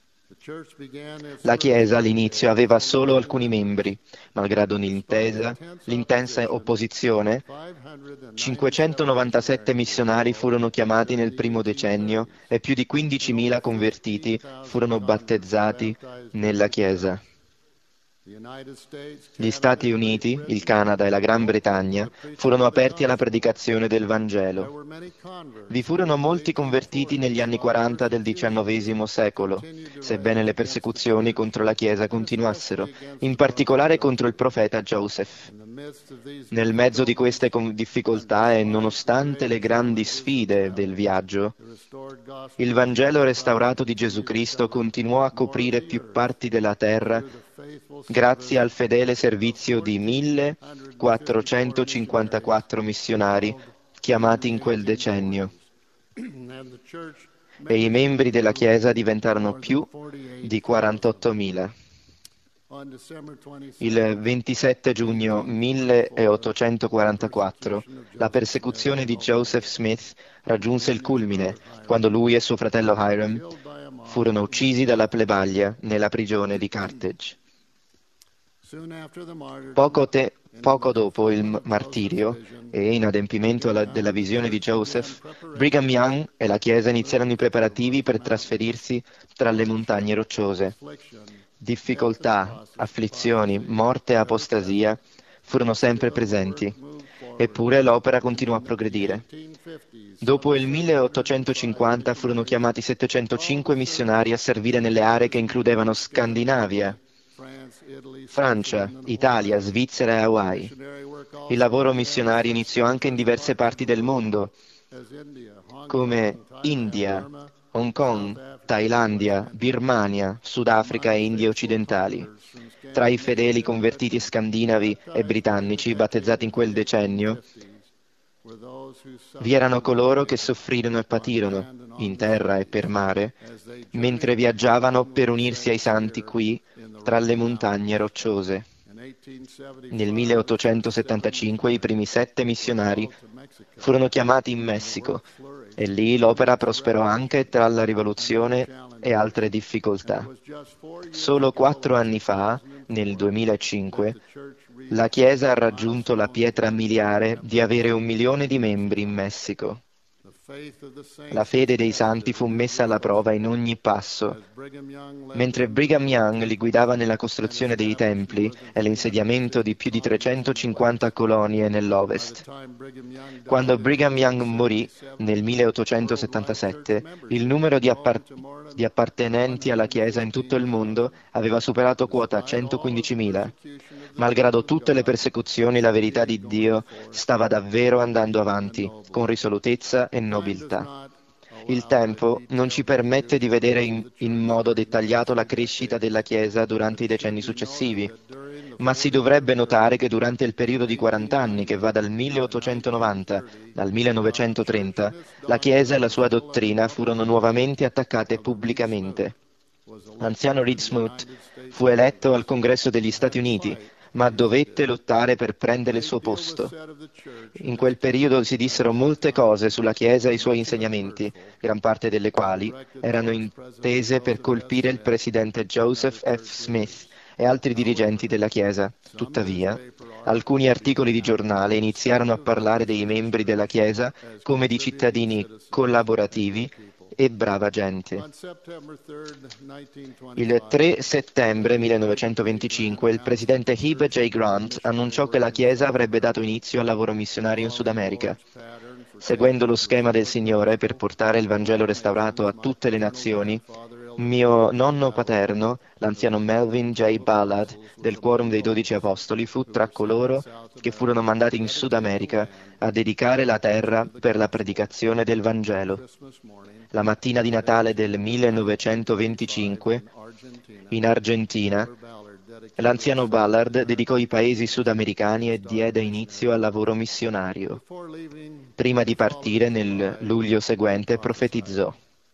Speaker 4: La Chiesa all'inizio aveva solo alcuni membri, malgrado l'intesa, l'intensa opposizione. cinquecentonovantasette missionari furono chiamati nel primo decennio e più di quindicimila convertiti furono battezzati nella Chiesa. Gli Stati Uniti, il Canada e la Gran Bretagna furono aperti alla predicazione del Vangelo. Vi furono molti convertiti negli anni quaranta del diciannovesimo secolo, sebbene le persecuzioni contro la Chiesa continuassero, in particolare contro il profeta Joseph. Nel mezzo di queste difficoltà e nonostante le grandi sfide del viaggio, il Vangelo restaurato di Gesù Cristo continuò a coprire più parti della terra grazie al fedele servizio di millequattrocentocinquantaquattro missionari chiamati in quel decennio. E i membri della Chiesa diventarono più di quarantottomila. Il ventisette giugno milleottocentoquarantaquattro la persecuzione di Joseph Smith raggiunse il culmine quando lui e suo fratello Hiram furono uccisi dalla plebaglia nella prigione di Carthage. Poco, te, poco dopo il martirio e in adempimento alla, della visione di Joseph, Brigham Young e la Chiesa iniziarono i preparativi per trasferirsi tra le montagne rocciose. Difficoltà, afflizioni, morte e apostasia furono sempre presenti, eppure l'opera continuò a progredire. Dopo il milleottocentocinquanta furono chiamati settecentocinque missionari a servire nelle aree che includevano Scandinavia, Francia, Italia, Svizzera e Hawaii. Il lavoro missionario iniziò anche in diverse parti del mondo, come India, Hong Kong, Thailandia, Birmania, Sudafrica e Indie occidentali. Tra i fedeli convertiti scandinavi e britannici battezzati in quel decennio Vi erano coloro che soffrirono e patirono, in terra e per mare, mentre viaggiavano per unirsi ai santi qui, tra le montagne rocciose. Nel milleottocentosettantacinque i primi sette missionari furono chiamati in Messico e lì l'opera prosperò anche tra la rivoluzione e altre difficoltà. Solo quattro anni fa, nel duemilacinque, la Chiesa ha raggiunto la pietra miliare di avere un milione di membri in Messico. La fede dei santi fu messa alla prova in ogni passo. Mentre Brigham Young li guidava nella costruzione dei templi e l'insediamento di più di trecentocinquanta colonie nell'Ovest. Quando Brigham Young morì nel milleottocentosettantasette, il numero di, appart- di appartenenti alla Chiesa in tutto il mondo aveva superato quota centoquindicimila. Malgrado tutte le persecuzioni, la verità di Dio stava davvero andando avanti, con risolutezza e nobiltà. Il tempo non ci permette di vedere in, in modo dettagliato la crescita della Chiesa durante i decenni successivi, ma si dovrebbe notare che durante il periodo di quaranta anni, che va dal milleottocentonovanta al millenovecentotrenta, la Chiesa e la sua dottrina furono nuovamente attaccate pubblicamente. L'anziano Reed Smoot fu eletto al Congresso degli Stati Uniti, ma dovette lottare per prendere il suo posto. In quel periodo si dissero molte cose sulla Chiesa e i suoi insegnamenti, gran parte delle quali erano intese per colpire il presidente Joseph F. Smith e altri dirigenti della Chiesa. Tuttavia, alcuni articoli di giornale iniziarono a parlare dei membri della Chiesa come di cittadini collaborativi e brava gente. Il tre settembre millenovecentoventicinque il presidente Hebe J. Grant annunciò che la Chiesa avrebbe dato inizio al lavoro missionario in Sud America. Seguendo lo schema del Signore per portare il Vangelo restaurato a tutte le nazioni, mio nonno paterno, l'anziano Melvin J. Ballard, del Quorum dei Dodici Apostoli, fu tra coloro che furono mandati in Sud America a dedicare la terra per la predicazione del Vangelo. La mattina di Natale del millenovecentoventicinque, in Argentina, l'anziano Ballard dedicò i paesi sudamericani e diede inizio al lavoro missionario. Prima di partire, nel luglio seguente, profetizzò: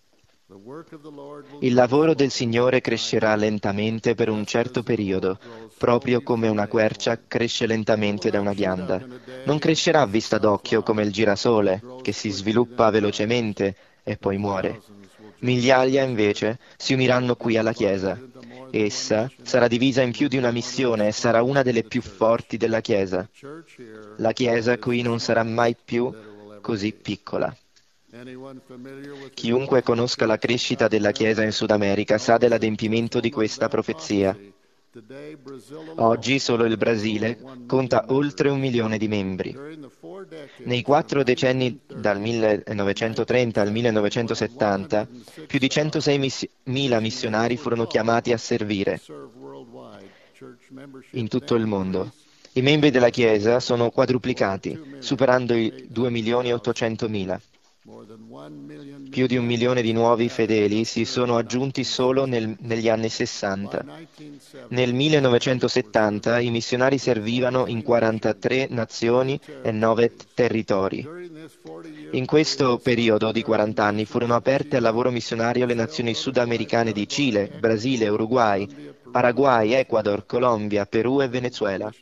Speaker 4: il lavoro del Signore crescerà lentamente per un certo periodo, proprio come una quercia cresce lentamente da una ghianda. Non crescerà a vista d'occhio come il girasole, che si sviluppa velocemente e poi muore. Migliaia invece si uniranno qui alla Chiesa. Essa sarà divisa in più di una missione e sarà una delle più forti della Chiesa. La Chiesa qui non sarà mai più così piccola. Chiunque conosca la crescita della Chiesa in Sud America sa dell'adempimento di questa profezia. Oggi solo il Brasile conta oltre un milione di membri. Nei quattro decenni dal millenovecentotrenta al millenovecentosettanta, più di centoseimila missionari furono chiamati a servire in tutto il mondo. I membri della Chiesa sono quadruplicati, superando i due milioni e ottocentomila. Più di un milione di nuovi fedeli si sono aggiunti solo nel, negli anni sessanta. Nel millenovecentosettanta i missionari servivano in quarantatré nazioni e nove territori. In questo periodo di quaranta anni furono aperte al lavoro missionario le nazioni sudamericane di Cile, Brasile, Uruguay, Paraguay, Ecuador, Colombia, Perù e Venezuela.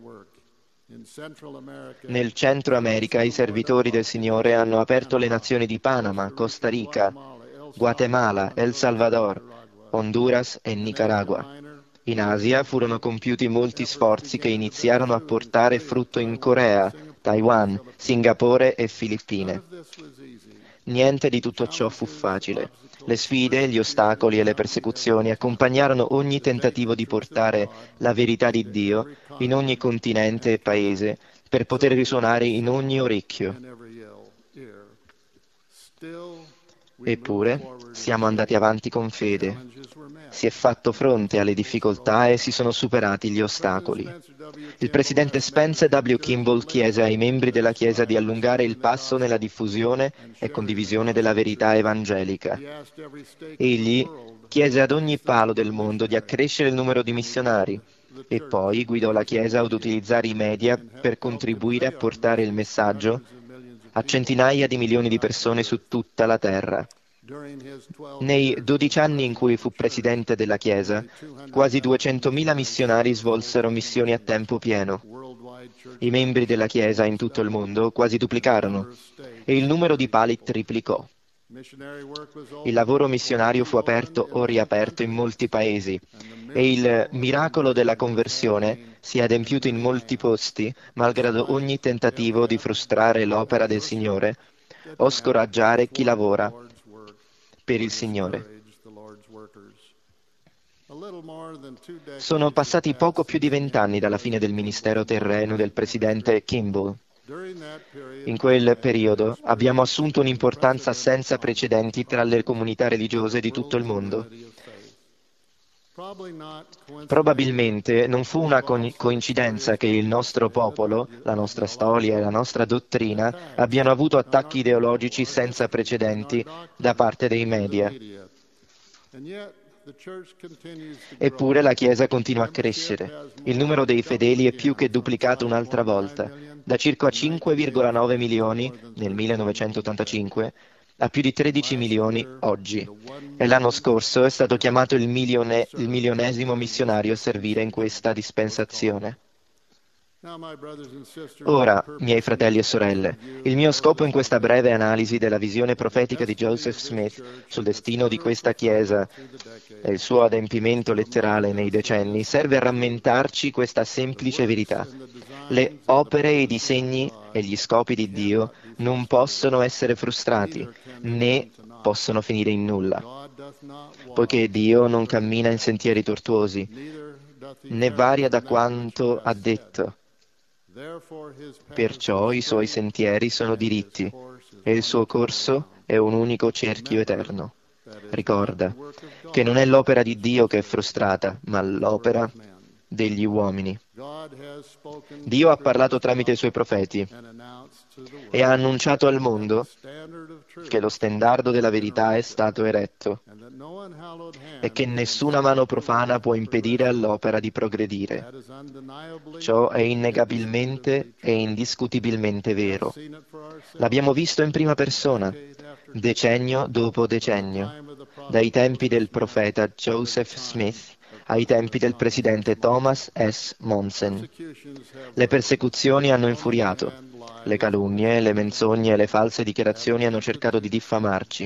Speaker 4: Nel Centro America i servitori del Signore hanno aperto le nazioni di Panama, Costa Rica, Guatemala, El Salvador, Honduras e Nicaragua. In Asia furono compiuti molti sforzi che iniziarono a portare frutto in Corea, Taiwan, Singapore e Filippine. Niente di tutto ciò fu facile. Le sfide, gli ostacoli e le persecuzioni accompagnarono ogni tentativo di portare la verità di Dio in ogni continente e paese per poter risuonare in ogni orecchio. Eppure siamo andati avanti con fede. Si è fatto fronte alle difficoltà e si sono superati gli ostacoli. Il presidente Spence W. Kimball chiese ai membri della Chiesa di allungare il passo nella diffusione e condivisione della verità evangelica. Egli chiese ad ogni palo del mondo di accrescere il numero di missionari e poi guidò la Chiesa ad utilizzare i media per contribuire a portare il messaggio a centinaia di milioni di persone su tutta la terra. Nei dodici anni in cui fu presidente della Chiesa, quasi duecentomila missionari svolsero missioni a tempo pieno. I membri della Chiesa in tutto il mondo quasi duplicarono e il numero di pali triplicò. Il lavoro missionario fu aperto o riaperto in molti paesi e il miracolo della conversione si è adempiuto in molti posti, malgrado ogni tentativo di frustrare l'opera del Signore o scoraggiare chi lavora per il Signore. Sono passati poco più di vent'anni dalla fine del ministero terreno del presidente Kimball. In quel periodo abbiamo assunto un'importanza senza precedenti tra le comunità religiose di tutto il mondo. Probabilmente non fu una coincidenza che il nostro popolo, la nostra storia e la nostra dottrina abbiano avuto attacchi ideologici senza precedenti da parte dei media. Eppure la Chiesa continua a crescere. Il numero dei fedeli è più che duplicato un'altra volta, da circa cinque virgola nove milioni nel millenovecentottantacinque a più di tredici milioni oggi. E l'anno scorso è stato chiamato il, milione, il milionesimo missionario a servire in questa dispensazione. Ora, miei fratelli e sorelle, il mio scopo in questa breve analisi della visione profetica di Joseph Smith sul destino di questa Chiesa e il suo adempimento letterale nei decenni serve a rammentarci questa semplice verità. Le opere e i disegni e gli scopi di Dio non possono essere frustrati, né possono finire in nulla, poiché Dio non cammina in sentieri tortuosi, né varia da quanto ha detto. Perciò i suoi sentieri sono diritti e il suo corso è un unico cerchio eterno. Ricorda che non è l'opera di Dio che è frustrata, ma l'opera degli uomini. Dio ha parlato tramite i suoi profeti e ha annunciato al mondo che lo stendardo della verità è stato eretto e che nessuna mano profana può impedire all'opera di progredire. Ciò è innegabilmente e indiscutibilmente vero. L'abbiamo visto in prima persona, decennio dopo decennio, dai tempi del profeta Joseph Smith ai tempi del presidente Thomas S. Monson. Le persecuzioni hanno infuriato, le calunnie, le menzogne e le false dichiarazioni hanno cercato di diffamarci.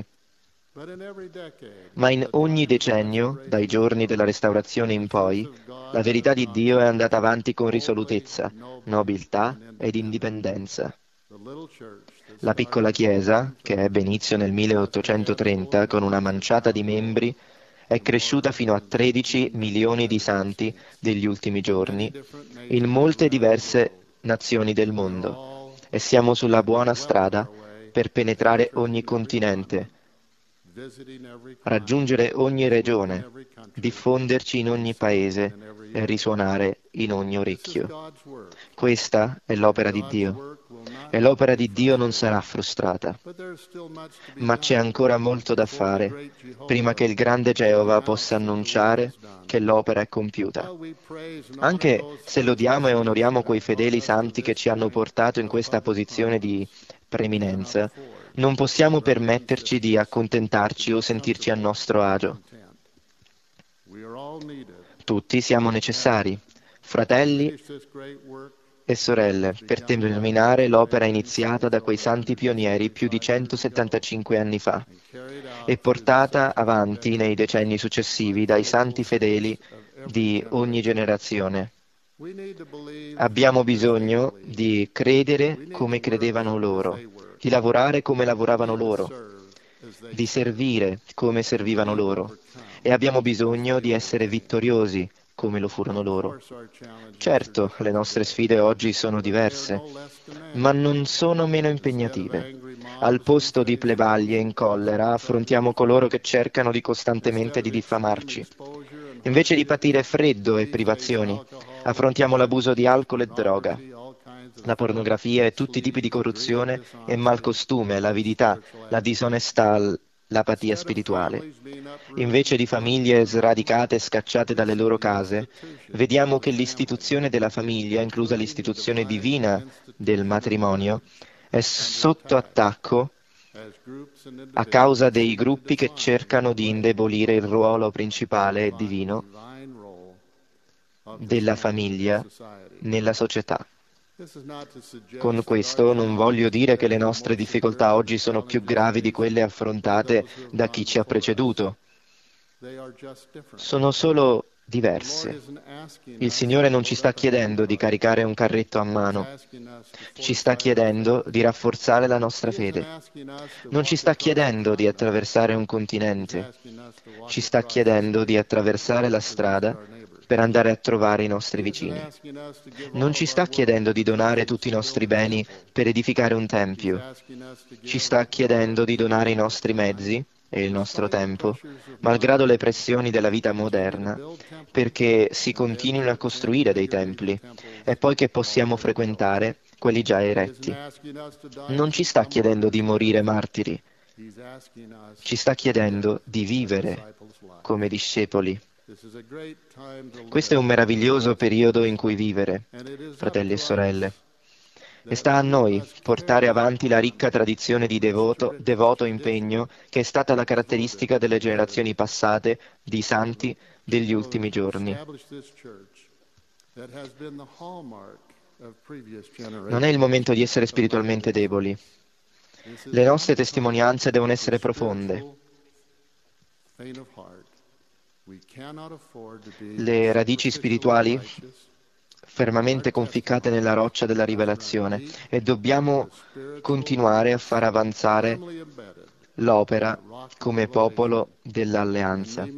Speaker 4: Ma in ogni decennio, dai giorni della restaurazione in poi, la verità di Dio è andata avanti con risolutezza, nobiltà ed indipendenza. La piccola Chiesa, che ebbe inizio nel milleottocentotrenta con una manciata di membri, è cresciuta fino a tredici milioni di santi degli ultimi giorni in molte diverse nazioni del mondo e siamo sulla buona strada per penetrare ogni continente, raggiungere ogni regione, diffonderci in ogni paese e risuonare in ogni orecchio. Questa è l'opera di Dio. E l'opera di Dio non sarà frustrata. Ma c'è ancora molto da fare prima che il grande Geova possa annunciare che l'opera è compiuta. Anche se lodiamo e onoriamo quei fedeli santi che ci hanno portato in questa posizione di preeminenza, non possiamo permetterci di accontentarci o sentirci a nostro agio. Tutti siamo necessari, fratelli e sorelle, per terminare l'opera iniziata da quei santi pionieri più di centosettantacinque anni fa e portata avanti nei decenni successivi dai santi fedeli di ogni generazione. Abbiamo bisogno di credere come credevano loro, di lavorare come lavoravano loro, di servire come servivano loro e abbiamo bisogno di essere vittoriosi come lo furono loro. Certo, le nostre sfide oggi sono diverse, ma non sono meno impegnative. Al posto di plebaglie in collera affrontiamo coloro che cercano di costantemente di diffamarci. Invece di patire freddo e privazioni, affrontiamo l'abuso di alcol e droga, la pornografia e tutti i tipi di corruzione e malcostume, l'avidità, la disonestà, l'apatia spirituale. Invece di famiglie sradicate e scacciate dalle loro case, vediamo che l'istituzione della famiglia, inclusa l'istituzione divina del matrimonio, è sotto attacco a causa dei gruppi che cercano di indebolire il ruolo principale e divino della famiglia nella società. Con questo non voglio dire che le nostre difficoltà oggi sono più gravi di quelle affrontate da chi ci ha preceduto. Sono solo diverse. Il Signore non ci sta chiedendo di caricare un carretto a mano, ci sta chiedendo di rafforzare la nostra fede. Non ci sta chiedendo di attraversare un continente, ci sta chiedendo di attraversare la strada per andare a trovare i nostri vicini. Non ci sta chiedendo di donare tutti i nostri beni per edificare un tempio, ci sta chiedendo di donare i nostri mezzi e il nostro tempo, malgrado le pressioni della vita moderna, perché si continuino a costruire dei templi e poi che possiamo frequentare quelli già eretti. Non ci sta chiedendo di morire martiri, ci sta chiedendo di vivere come discepoli. Questo è un meraviglioso periodo in cui vivere, fratelli e sorelle. E sta a noi portare avanti la ricca tradizione di devoto, devoto impegno che è stata la caratteristica delle generazioni passate di santi degli ultimi giorni. Non è il momento di essere spiritualmente deboli. Le nostre testimonianze devono essere profonde. Le radici spirituali fermamente conficcate nella roccia della rivelazione e dobbiamo continuare a far avanzare l'opera come popolo dell'alleanza,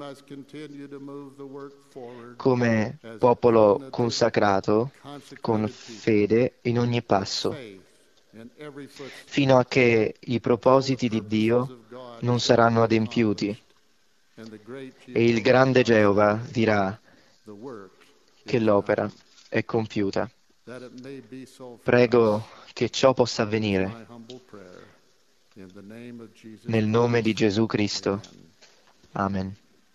Speaker 4: come popolo consacrato con fede in ogni passo, fino a che i propositi di Dio non saranno adempiuti e il grande Geova dirà che l'opera è compiuta. Prego che ciò possa avvenire. Nel nome di Gesù Cristo. Amen.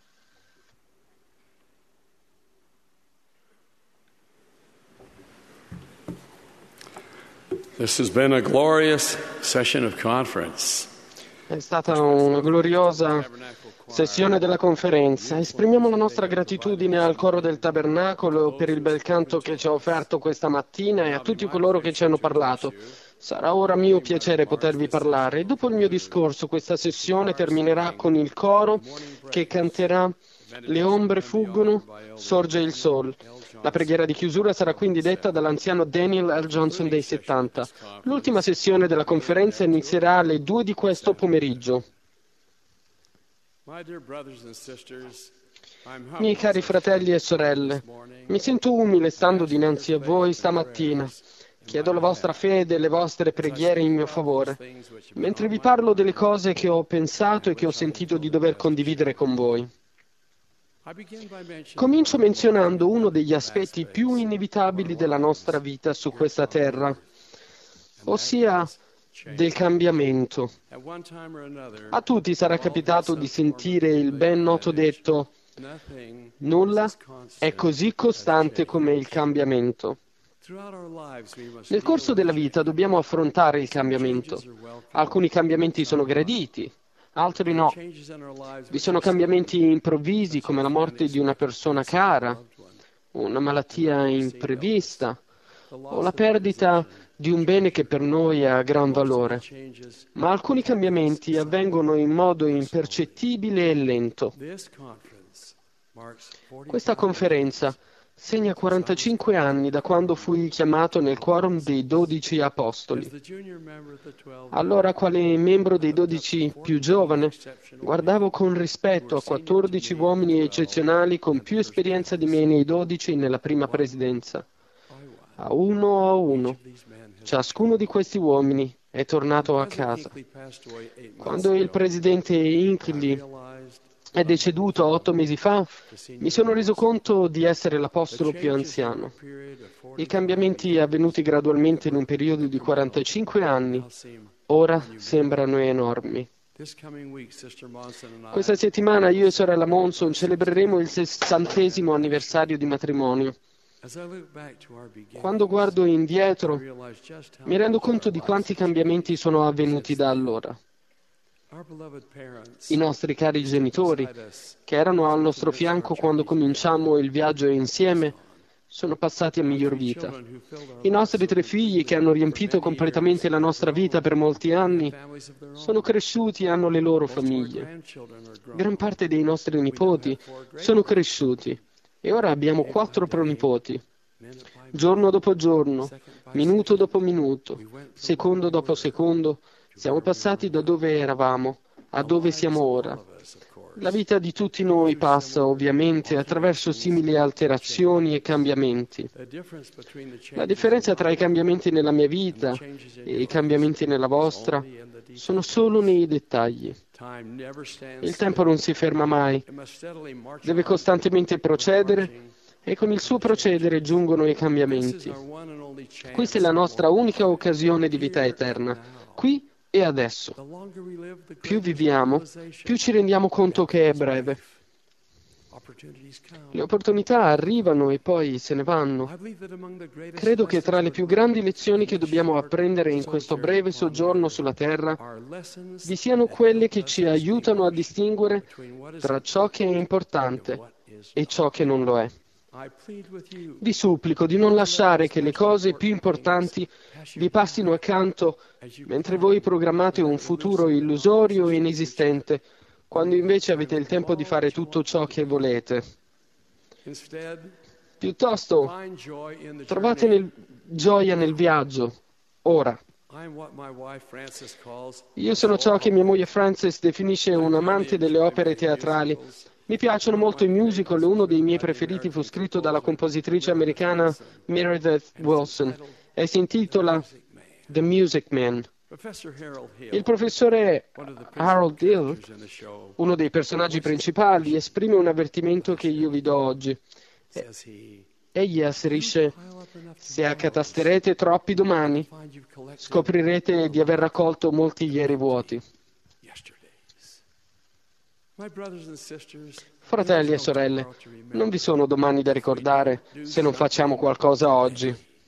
Speaker 9: This has been a glorious session of conference.
Speaker 2: È stata una gloriosa sessione della conferenza. Esprimiamo la nostra gratitudine al coro del Tabernacolo per il bel canto che ci ha offerto questa mattina e a tutti coloro che ci hanno parlato. Sarà ora mio piacere potervi parlare. E dopo il mio discorso, questa sessione terminerà con il coro che canterà "Le ombre fuggono, sorge il sol". La preghiera di chiusura sarà quindi detta dall'anziano Daniel L. Johnson dei settanta. L'ultima sessione della conferenza inizierà alle due di questo pomeriggio. Miei cari fratelli e sorelle, mi sento umile stando dinanzi a voi stamattina. Chiedo la vostra fede e le vostre preghiere in mio favore, mentre vi parlo delle cose che ho pensato e che ho sentito di dover condividere con voi. Comincio menzionando uno degli aspetti più inevitabili della nostra vita su questa terra, ossia del cambiamento. A tutti sarà capitato di sentire il ben noto detto: nulla è così costante come il cambiamento. Nel corso della vita dobbiamo affrontare il cambiamento. Alcuni cambiamenti sono graditi, altri no. Vi sono cambiamenti improvvisi come la morte di una persona cara, una malattia imprevista o la perdita di un bene che per noi ha gran valore. Ma alcuni cambiamenti avvengono in modo impercettibile e lento. Questa conferenza segna quarantacinque anni da quando fui chiamato nel quorum dei dodici apostoli. Allora, quale membro dei dodici più giovane, guardavo con rispetto a quattordici uomini eccezionali con più esperienza di me nei dodici nella prima presidenza. A uno a uno, ciascuno di questi uomini è tornato a casa. Quando il presidente Hinckley è deceduto otto mesi fa, mi sono reso conto di essere l'apostolo più anziano. I cambiamenti avvenuti gradualmente in un periodo di quarantacinque anni ora sembrano enormi. Questa settimana io e sorella Monson celebreremo il sessantesimo anniversario di matrimonio. Quando guardo indietro, mi rendo conto di quanti cambiamenti sono avvenuti da allora. I nostri cari genitori, che erano al nostro fianco quando cominciammo il viaggio insieme, sono passati a miglior vita. I nostri tre figli, che hanno riempito completamente la nostra vita per molti anni, sono cresciuti e hanno le loro famiglie. Gran parte dei nostri nipoti sono cresciuti e ora abbiamo quattro pronipoti. Giorno dopo giorno, minuto dopo minuto, secondo dopo secondo, siamo passati da dove eravamo a dove siamo ora. La vita di tutti noi passa, ovviamente, attraverso simili alterazioni e cambiamenti. La differenza tra i cambiamenti nella mia vita e i cambiamenti nella vostra sono solo nei dettagli. Il tempo non si ferma mai, deve costantemente procedere e con il suo procedere giungono i cambiamenti. Questa è la nostra unica occasione di vita eterna, qui e adesso. Più viviamo, più ci rendiamo conto che è breve. Le opportunità arrivano e poi se ne vanno. Credo che tra le più grandi lezioni che dobbiamo apprendere in questo breve soggiorno sulla terra vi siano quelle che ci aiutano a distinguere tra ciò che è importante e ciò che non lo è. Vi supplico di non lasciare che le cose più importanti vi passino accanto mentre voi programmate un futuro illusorio e inesistente, quando invece avete il tempo di fare tutto ciò che volete. Piuttosto, trovate nel, gioia nel viaggio, ora. Io sono ciò che mia moglie Frances definisce un amante delle opere teatrali. Mi piacciono molto i musical, uno dei miei preferiti fu scritto dalla compositrice americana Meredith Willson e si intitola The Music Man. Il professore Harold Hill, uno dei personaggi principali, esprime un avvertimento che io vi do oggi. Egli asserisce: se accatasterete troppi domani, scoprirete di aver raccolto molti ieri vuoti. Fratelli e sorelle, non vi sono domani da ricordare se non facciamo qualcosa oggi.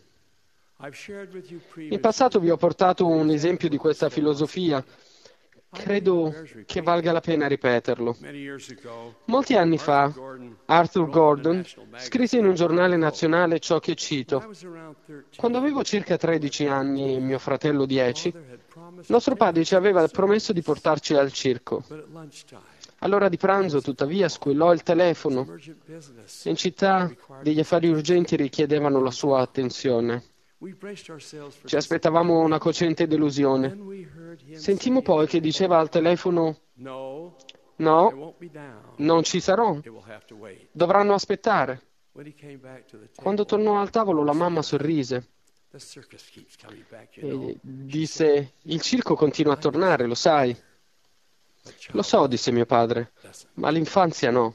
Speaker 2: In passato vi ho portato un esempio di questa filosofia. Credo che valga la pena ripeterlo. Molti anni fa, Arthur Gordon scrisse in un giornale nazionale ciò che cito. Quando avevo circa tredici anni e mio fratello dieci, nostro padre ci aveva promesso di portarci al circo. All'ora di pranzo, tuttavia, squillò il telefono. In città degli affari urgenti richiedevano la sua attenzione. Ci aspettavamo una cocente delusione. Sentimmo poi che diceva al telefono: no, non ci sarò. Dovranno aspettare. Quando tornò al tavolo, la mamma sorrise e disse: il circo continua a tornare, lo sai. Lo so, disse mio padre, ma l'infanzia no.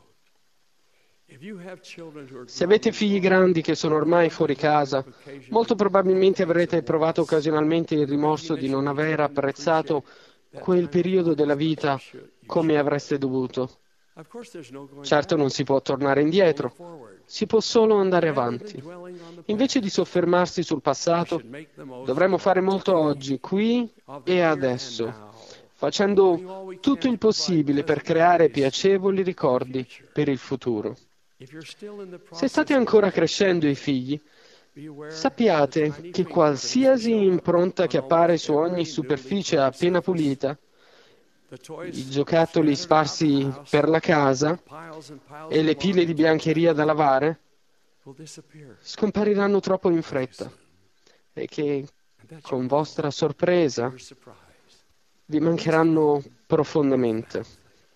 Speaker 2: Se avete figli grandi che sono ormai fuori casa, molto probabilmente avrete provato occasionalmente il rimorso di non aver apprezzato quel periodo della vita come avreste dovuto. Certo non si può tornare indietro, si può solo andare avanti. Invece di soffermarsi sul passato, dovremmo fare molto oggi, qui e adesso, facendo tutto il possibile per creare piacevoli ricordi per il futuro. Se state ancora crescendo i figli, sappiate che qualsiasi impronta che appare su ogni superficie appena pulita, i giocattoli sparsi per la casa e le pile di biancheria da lavare scompariranno troppo in fretta e che, con vostra sorpresa, vi mancheranno profondamente.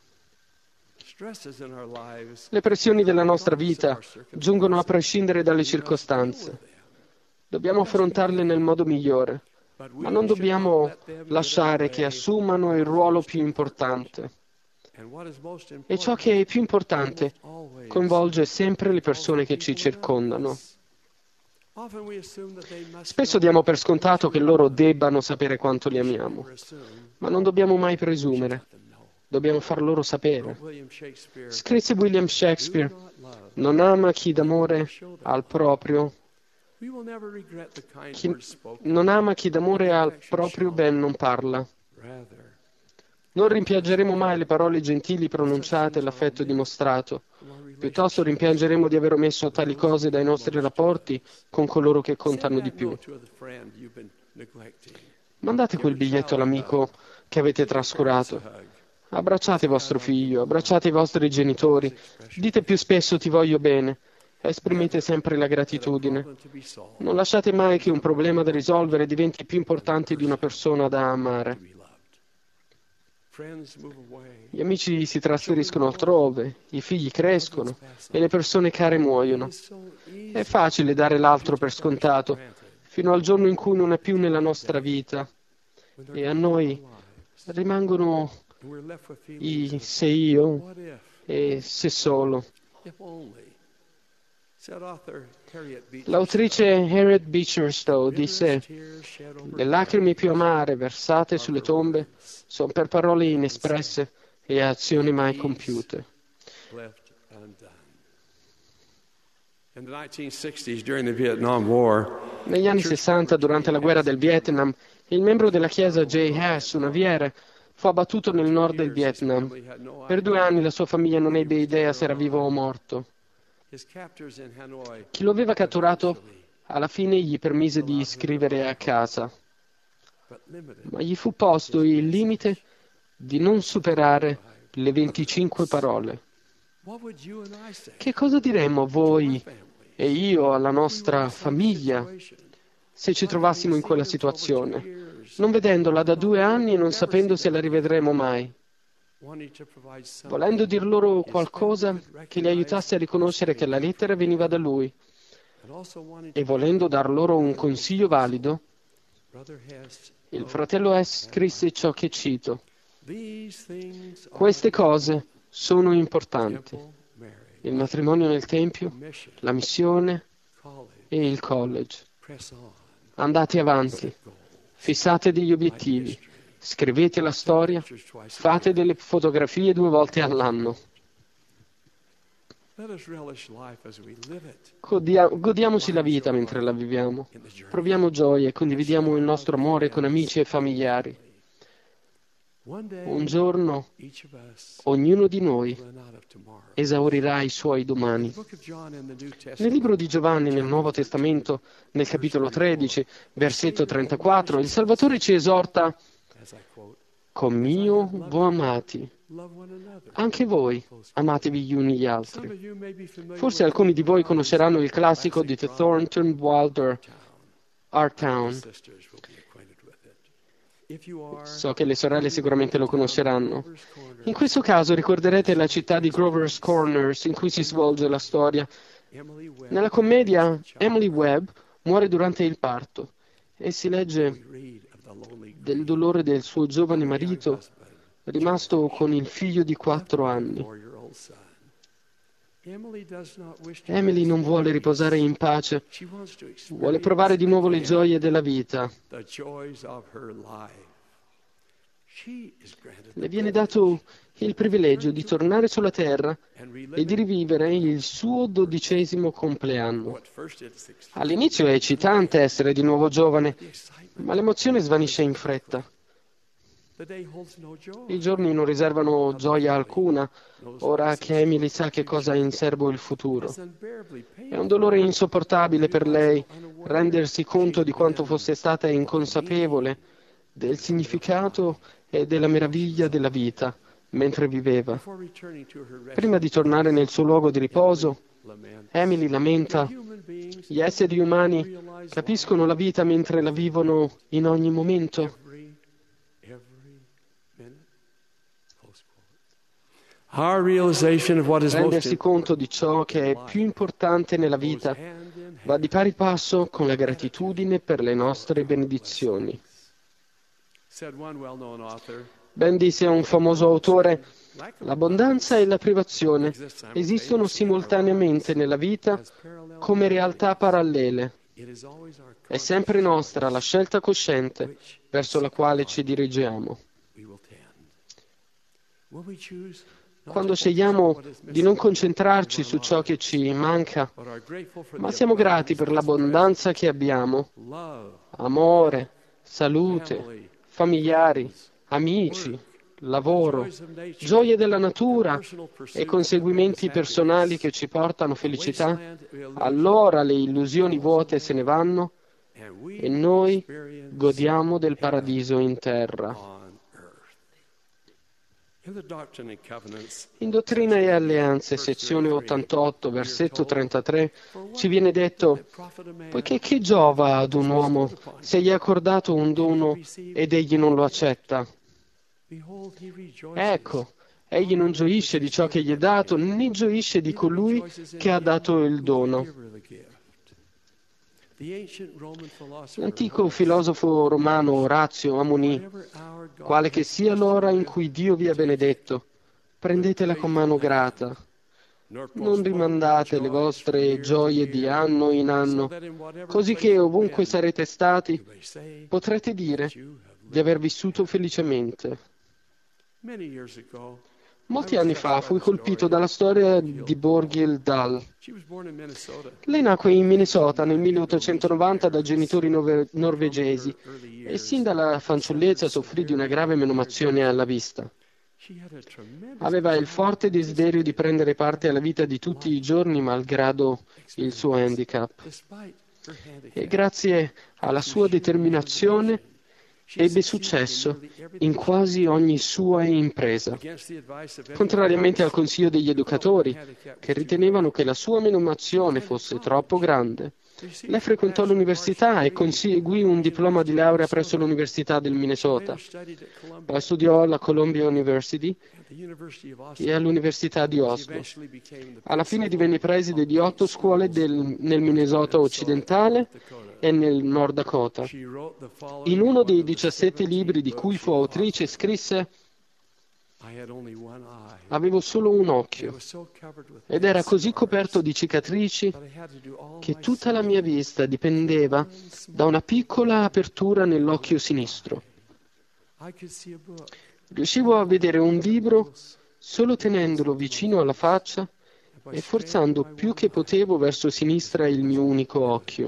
Speaker 2: Le pressioni della nostra vita giungono a prescindere dalle circostanze. Dobbiamo affrontarle nel modo migliore, ma non dobbiamo lasciare che assumano il ruolo più importante. E ciò che è più importante coinvolge sempre le persone che ci circondano. Spesso diamo per scontato che loro debbano sapere quanto li amiamo, ma non dobbiamo mai presumere. Dobbiamo far loro sapere. Scrisse William Shakespeare: non ama chi d'amore al proprio, chi non ama chi d'amore al proprio ben non parla. Non rimpiangeremo mai le parole gentili pronunciate e l'affetto dimostrato. Piuttosto rimpiangeremo di aver omesso tali cose dai nostri rapporti con coloro che contano di più. Mandate quel biglietto all'amico che avete trascurato. Abbracciate vostro figlio, abbracciate i vostri genitori, dite più spesso ti voglio bene, esprimete sempre la gratitudine. Non lasciate mai che un problema da risolvere diventi più importante di una persona da amare. Gli amici si trasferiscono altrove, i figli crescono e le persone care muoiono. È facile dare l'altro per scontato, fino al giorno in cui non è più nella nostra vita. E a noi rimangono i se io e se solo. L'autrice Harriet Beecher Stowe disse: le lacrime più amare versate sulle tombe sono per parole inespresse e azioni mai compiute. Negli anni sessanta, durante la guerra del Vietnam, il membro della chiesa J. Hess, un aviere, fu abbattuto nel nord del Vietnam. Per due anni la sua famiglia non ebbe idea se era vivo o morto. Chi lo aveva catturato alla fine gli permise di scrivere a casa, ma gli fu posto il limite di non superare le venticinque parole. Che cosa diremmo voi e io alla nostra famiglia se ci trovassimo in quella situazione, non vedendola da due anni e non sapendo se la rivedremo mai? Volendo dir loro qualcosa che li aiutasse a riconoscere che la lettera veniva da lui e volendo dar loro un consiglio valido, il fratello Hess scrisse ciò che cito: queste cose sono importanti: il matrimonio nel Tempio, la missione e il college. Andate avanti, fissate degli obiettivi, scrivete la storia, fate delle fotografie due volte all'anno. Godia- godiamoci la vita mentre la viviamo. Proviamo gioia e condividiamo il nostro amore con amici e familiari. Un giorno ognuno di noi esaurirà i suoi domani. Nel libro di Giovanni, nel Nuovo Testamento, nel capitolo tredici, versetto trentaquattro, il Salvatore ci esorta: «Com'io vo amati, anche voi amatevi gli uni gli altri». Forse alcuni di voi conosceranno il classico di Thornton Wilder, Our Town. So che le sorelle sicuramente lo conosceranno. In questo caso ricorderete la città di Grover's Corners in cui si svolge la storia. Nella commedia Emily Webb muore durante il parto e si legge del dolore del suo giovane marito rimasto con il figlio di quattro anni. Emily non vuole riposare in pace, vuole provare di nuovo le gioie della vita. Le viene dato il privilegio di tornare sulla terra e di rivivere il suo dodicesimo compleanno. All'inizio è eccitante essere di nuovo giovane, ma l'emozione svanisce in fretta. I giorni non riservano gioia alcuna, ora che Emily sa che cosa ha in serbo il futuro. È un dolore insopportabile per lei rendersi conto di quanto fosse stata inconsapevole del significato e della meraviglia della vita mentre viveva. Prima di tornare nel suo luogo di riposo, Emily lamenta: gli esseri umani capiscono la vita mentre la vivono in ogni momento. Rendersi conto di ciò che è più importante nella vita va di pari passo con la gratitudine per le nostre benedizioni. Ben disse un famoso autore: l'abbondanza e la privazione esistono simultaneamente nella vita come realtà parallele. È sempre nostra la scelta cosciente verso la quale ci dirigiamo. quando scegliamo di non concentrarci su ciò che ci manca, ma siamo grati per l'abbondanza che abbiamo, amore, salute, familiari, amici, lavoro, gioie della natura e conseguimenti personali che ci portano felicità, allora le illusioni vuote se ne vanno e noi godiamo del paradiso in terra. In Dottrina e Alleanze, sezione ottantotto, versetto trentatré, ci viene detto: poiché che giova ad un uomo se gli è accordato un dono ed egli non lo accetta? Ecco, egli non gioisce di ciò che gli è dato, né gioisce di colui che ha dato il dono. L'antico filosofo romano Orazio ammonì: quale che sia l'ora in cui Dio vi ha benedetto, prendetela con mano grata. Non rimandate le vostre gioie di anno in anno, così che ovunque sarete stati potrete dire di aver vissuto felicemente. Molti anni fa fui colpito dalla storia di Borghild Dahl. Lei nacque in Minnesota nel milleottocentonovanta da genitori nove- norvegesi e sin dalla fanciullezza soffrì di una grave menomazione alla vista. Aveva il forte desiderio di prendere parte alla vita di tutti i giorni malgrado il suo handicap. E grazie alla sua determinazione ebbe successo in quasi ogni sua impresa, contrariamente al consiglio degli educatori, che ritenevano che la sua menomazione fosse troppo grande. Lei frequentò l'università e conseguì un diploma di laurea presso l'Università del Minnesota. Poi studiò alla Columbia University e all'Università di Oslo. Alla fine divenne preside di otto scuole del, nel Minnesota occidentale e nel Nord Dakota. In uno dei diciassette libri di cui fu autrice scrisse: avevo solo un occhio ed era così coperto di cicatrici che tutta la mia vista dipendeva da una piccola apertura nell'occhio sinistro. Riuscivo a vedere un libro solo tenendolo vicino alla faccia e forzando più che potevo verso sinistra il mio unico occhio.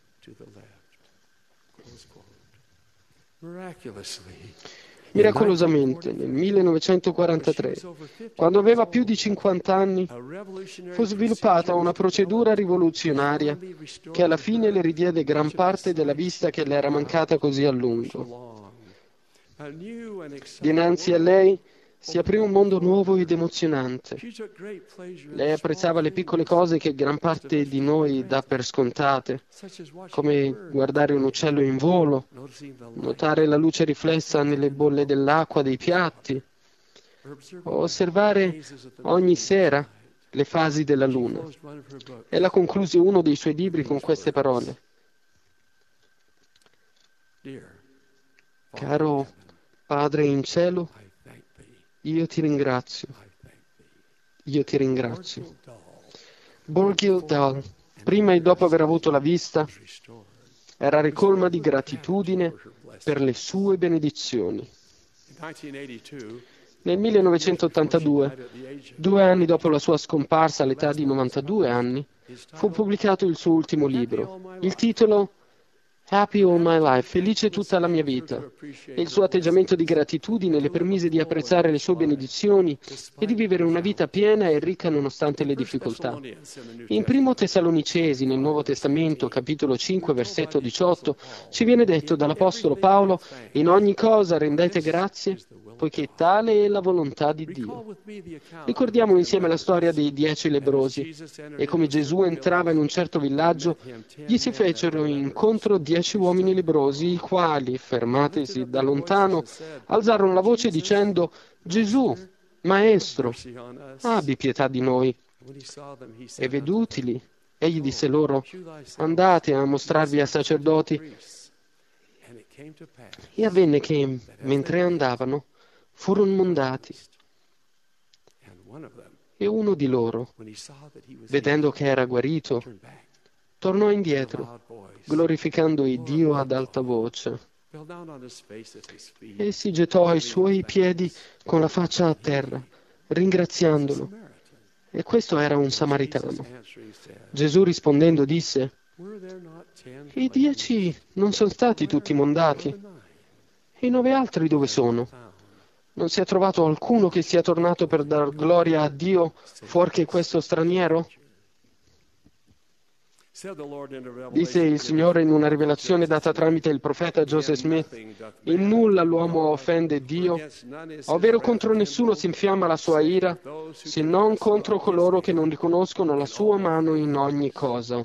Speaker 2: Miracolosamente, nel millenovecentoquarantatré, quando aveva più di cinquanta anni, fu sviluppata una procedura rivoluzionaria che alla fine le ridiede gran parte della vista che le era mancata così a lungo. Dinanzi a lei si aprì un mondo nuovo ed emozionante. Lei apprezzava le piccole cose che gran parte di noi dà per scontate, come guardare un uccello in volo, notare la luce riflessa nelle bolle dell'acqua dei piatti, o osservare ogni sera le fasi della luna. Ella concluse uno dei suoi libri con queste parole: caro Padre in cielo, io ti ringrazio, io ti ringrazio. Borghild Dahl, prima e dopo aver avuto la vista, era ricolma di gratitudine per le sue benedizioni. Nel millenovecentottantadue, due anni dopo la sua scomparsa all'età di novantadue anni, fu pubblicato il suo ultimo libro. Il titolo Happy All My Life, felice tutta la mia vita. E il suo atteggiamento di gratitudine le permise di apprezzare le sue benedizioni e di vivere una vita piena e ricca nonostante le difficoltà. In primo Tessalonicesi, nel Nuovo Testamento, capitolo cinque, versetto diciotto, ci viene detto dall'Apostolo Paolo: in ogni cosa rendete grazie, poiché tale è la volontà di Dio. Ricordiamo insieme la storia dei dieci lebbrosi e come Gesù entrava in un certo villaggio, gli si fecero incontro dieci uomini lebbrosi, i quali, fermatisi da lontano, alzarono la voce dicendo: Gesù, Maestro, abbi pietà di noi. E vedutili, egli disse loro: andate a mostrarvi ai sacerdoti. E avvenne che, mentre andavano, furono mondati. E uno di loro, vedendo che era guarito, tornò indietro, glorificando il Dio ad alta voce. e si gettò ai suoi piedi con la faccia a terra, ringraziandolo. E questo era un samaritano. Gesù rispondendo disse: i dieci non sono stati tutti mondati? E i nove altri dove sono? Non si è trovato alcuno che sia tornato per dar gloria a Dio fuorché questo straniero? Disse il Signore in una rivelazione data tramite il profeta Joseph Smith: in nulla l'uomo offende Dio, ovvero contro nessuno si infiamma la sua ira, se non contro coloro che non riconoscono la sua mano in ogni cosa.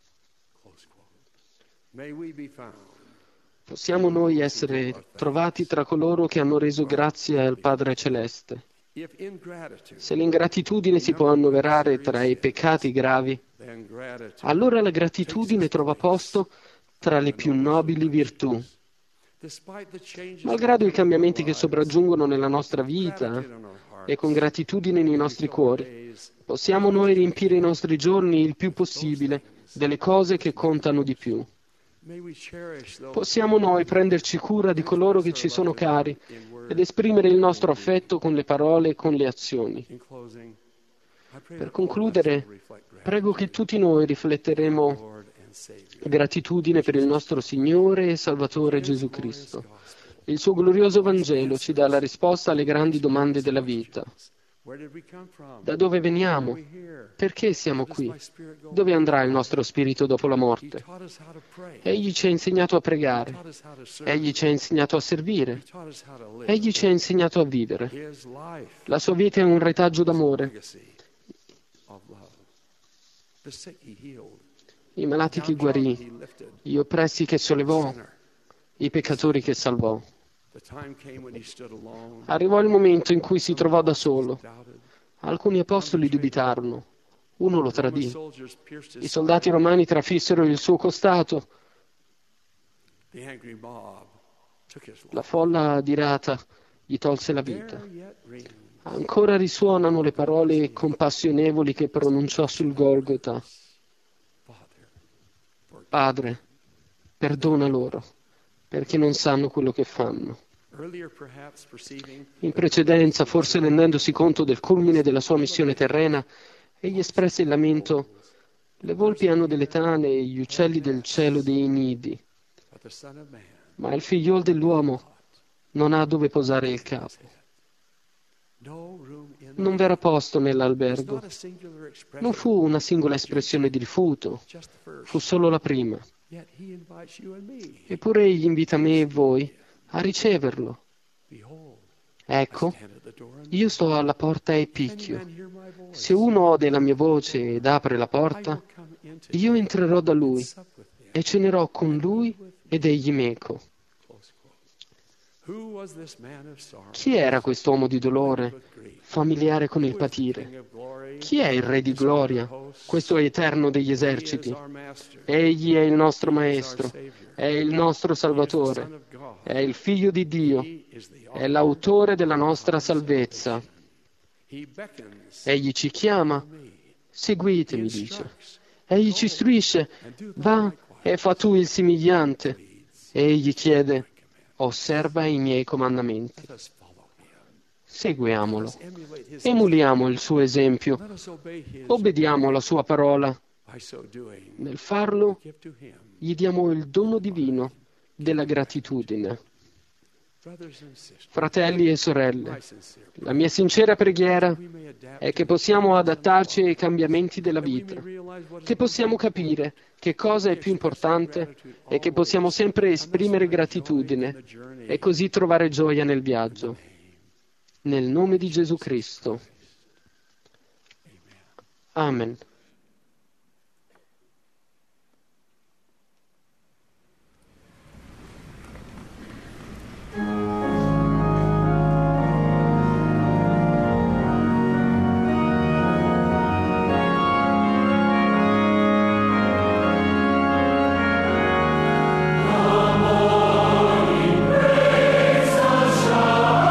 Speaker 2: Possiamo noi essere trovati tra coloro che hanno reso grazie al Padre Celeste. Se l'ingratitudine si può annoverare tra i peccati gravi, allora la gratitudine trova posto tra le più nobili virtù. Malgrado i cambiamenti che sopraggiungono nella nostra vita e con gratitudine nei nostri cuori, possiamo noi riempire i nostri giorni il più possibile delle cose che contano di più. Possiamo noi prenderci cura di coloro che ci sono cari ed esprimere il nostro affetto con le parole e con le azioni. Per concludere, prego che tutti noi rifletteremo gratitudine per il nostro Signore e Salvatore Gesù Cristo. Il suo glorioso Vangelo ci dà la risposta alle grandi domande della vita. Da dove veniamo? Perché siamo qui? Dove andrà il nostro spirito dopo la morte? Egli ci ha insegnato a pregare. Egli ci ha insegnato a servire. Egli ci ha insegnato a vivere. La sua vita è un retaggio d'amore. I malati che guarì, gli oppressi che sollevò, i peccatori che salvò. Arrivò il momento in cui si trovò da solo. Alcuni apostoli dubitarono. Uno lo tradì. I soldati romani trafissero il suo costato. La folla adirata gli tolse la vita. Ancora risuonano le parole compassionevoli che pronunciò sul Golgota. Padre, perdona loro, perché non sanno quello che fanno. In precedenza, forse rendendosi conto del culmine della sua missione terrena, egli espresse il lamento: le volpi hanno delle tane e gli uccelli del cielo dei nidi, ma il figliol dell'uomo non ha dove posare il capo. Non v'era posto nell'albergo. Non fu una singola espressione di rifiuto, fu solo la prima. Eppure egli invita me e voi a riceverlo. Ecco, io sto alla porta e picchio. Se uno ode la mia voce ed apre la porta, io entrerò da lui e cenerò con lui ed egli meco. Chi era quest'uomo di dolore, familiare con il patire? Chi è il Re di gloria, questo eterno degli eserciti? Egli è il nostro Maestro, è il nostro Salvatore, è il Figlio di Dio, è l'autore della nostra salvezza. Egli ci chiama, seguitemi, dice. Egli ci istruisce, va e fa tu il simigliante. Egli chiede, osserva i miei comandamenti. Seguiamolo, emuliamo il suo esempio, obbediamo alla sua parola. Nel farlo, gli diamo il dono divino della gratitudine. Fratelli e sorelle, la mia sincera preghiera è che possiamo adattarci ai cambiamenti della vita, che possiamo capire che cosa è più importante e che possiamo sempre esprimere gratitudine e così trovare gioia nel viaggio. Nel nome di Gesù Cristo. Amen.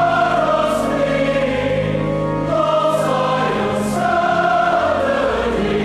Speaker 10: Thank you.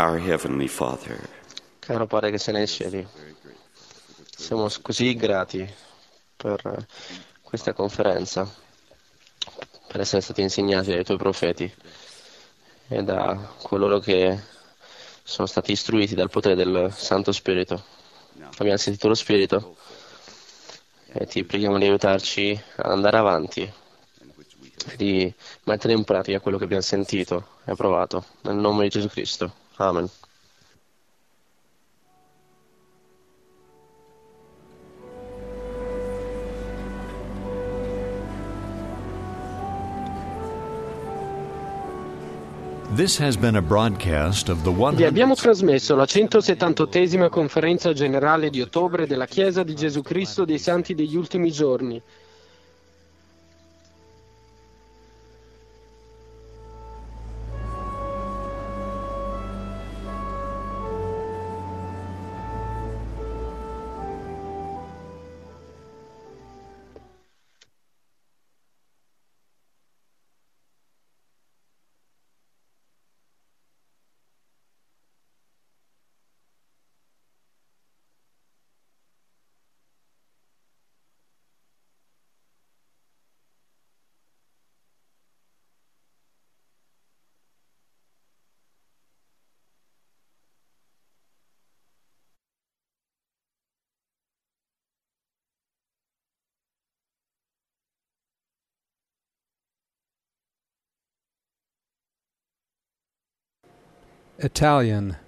Speaker 9: Our Heavenly Father,
Speaker 6: Caro Padre che sei nei cieli, siamo così grati per questa conferenza, per essere stati insegnati dai tuoi profeti e da coloro che sono stati istruiti dal potere del Santo Spirito. Abbiamo sentito lo Spirito e ti preghiamo di aiutarci ad andare avanti, di mettere in pratica quello che abbiamo sentito e approvato. Nel nome di Gesù Cristo. Amen.
Speaker 1: This has been a broadcast of the
Speaker 2: Vi abbiamo
Speaker 1: one hundred
Speaker 2: trasmesso la centosettantottesima conferenza generale di ottobre della Chiesa di Gesù Cristo dei Santi degli Ultimi Giorni.
Speaker 10: Italian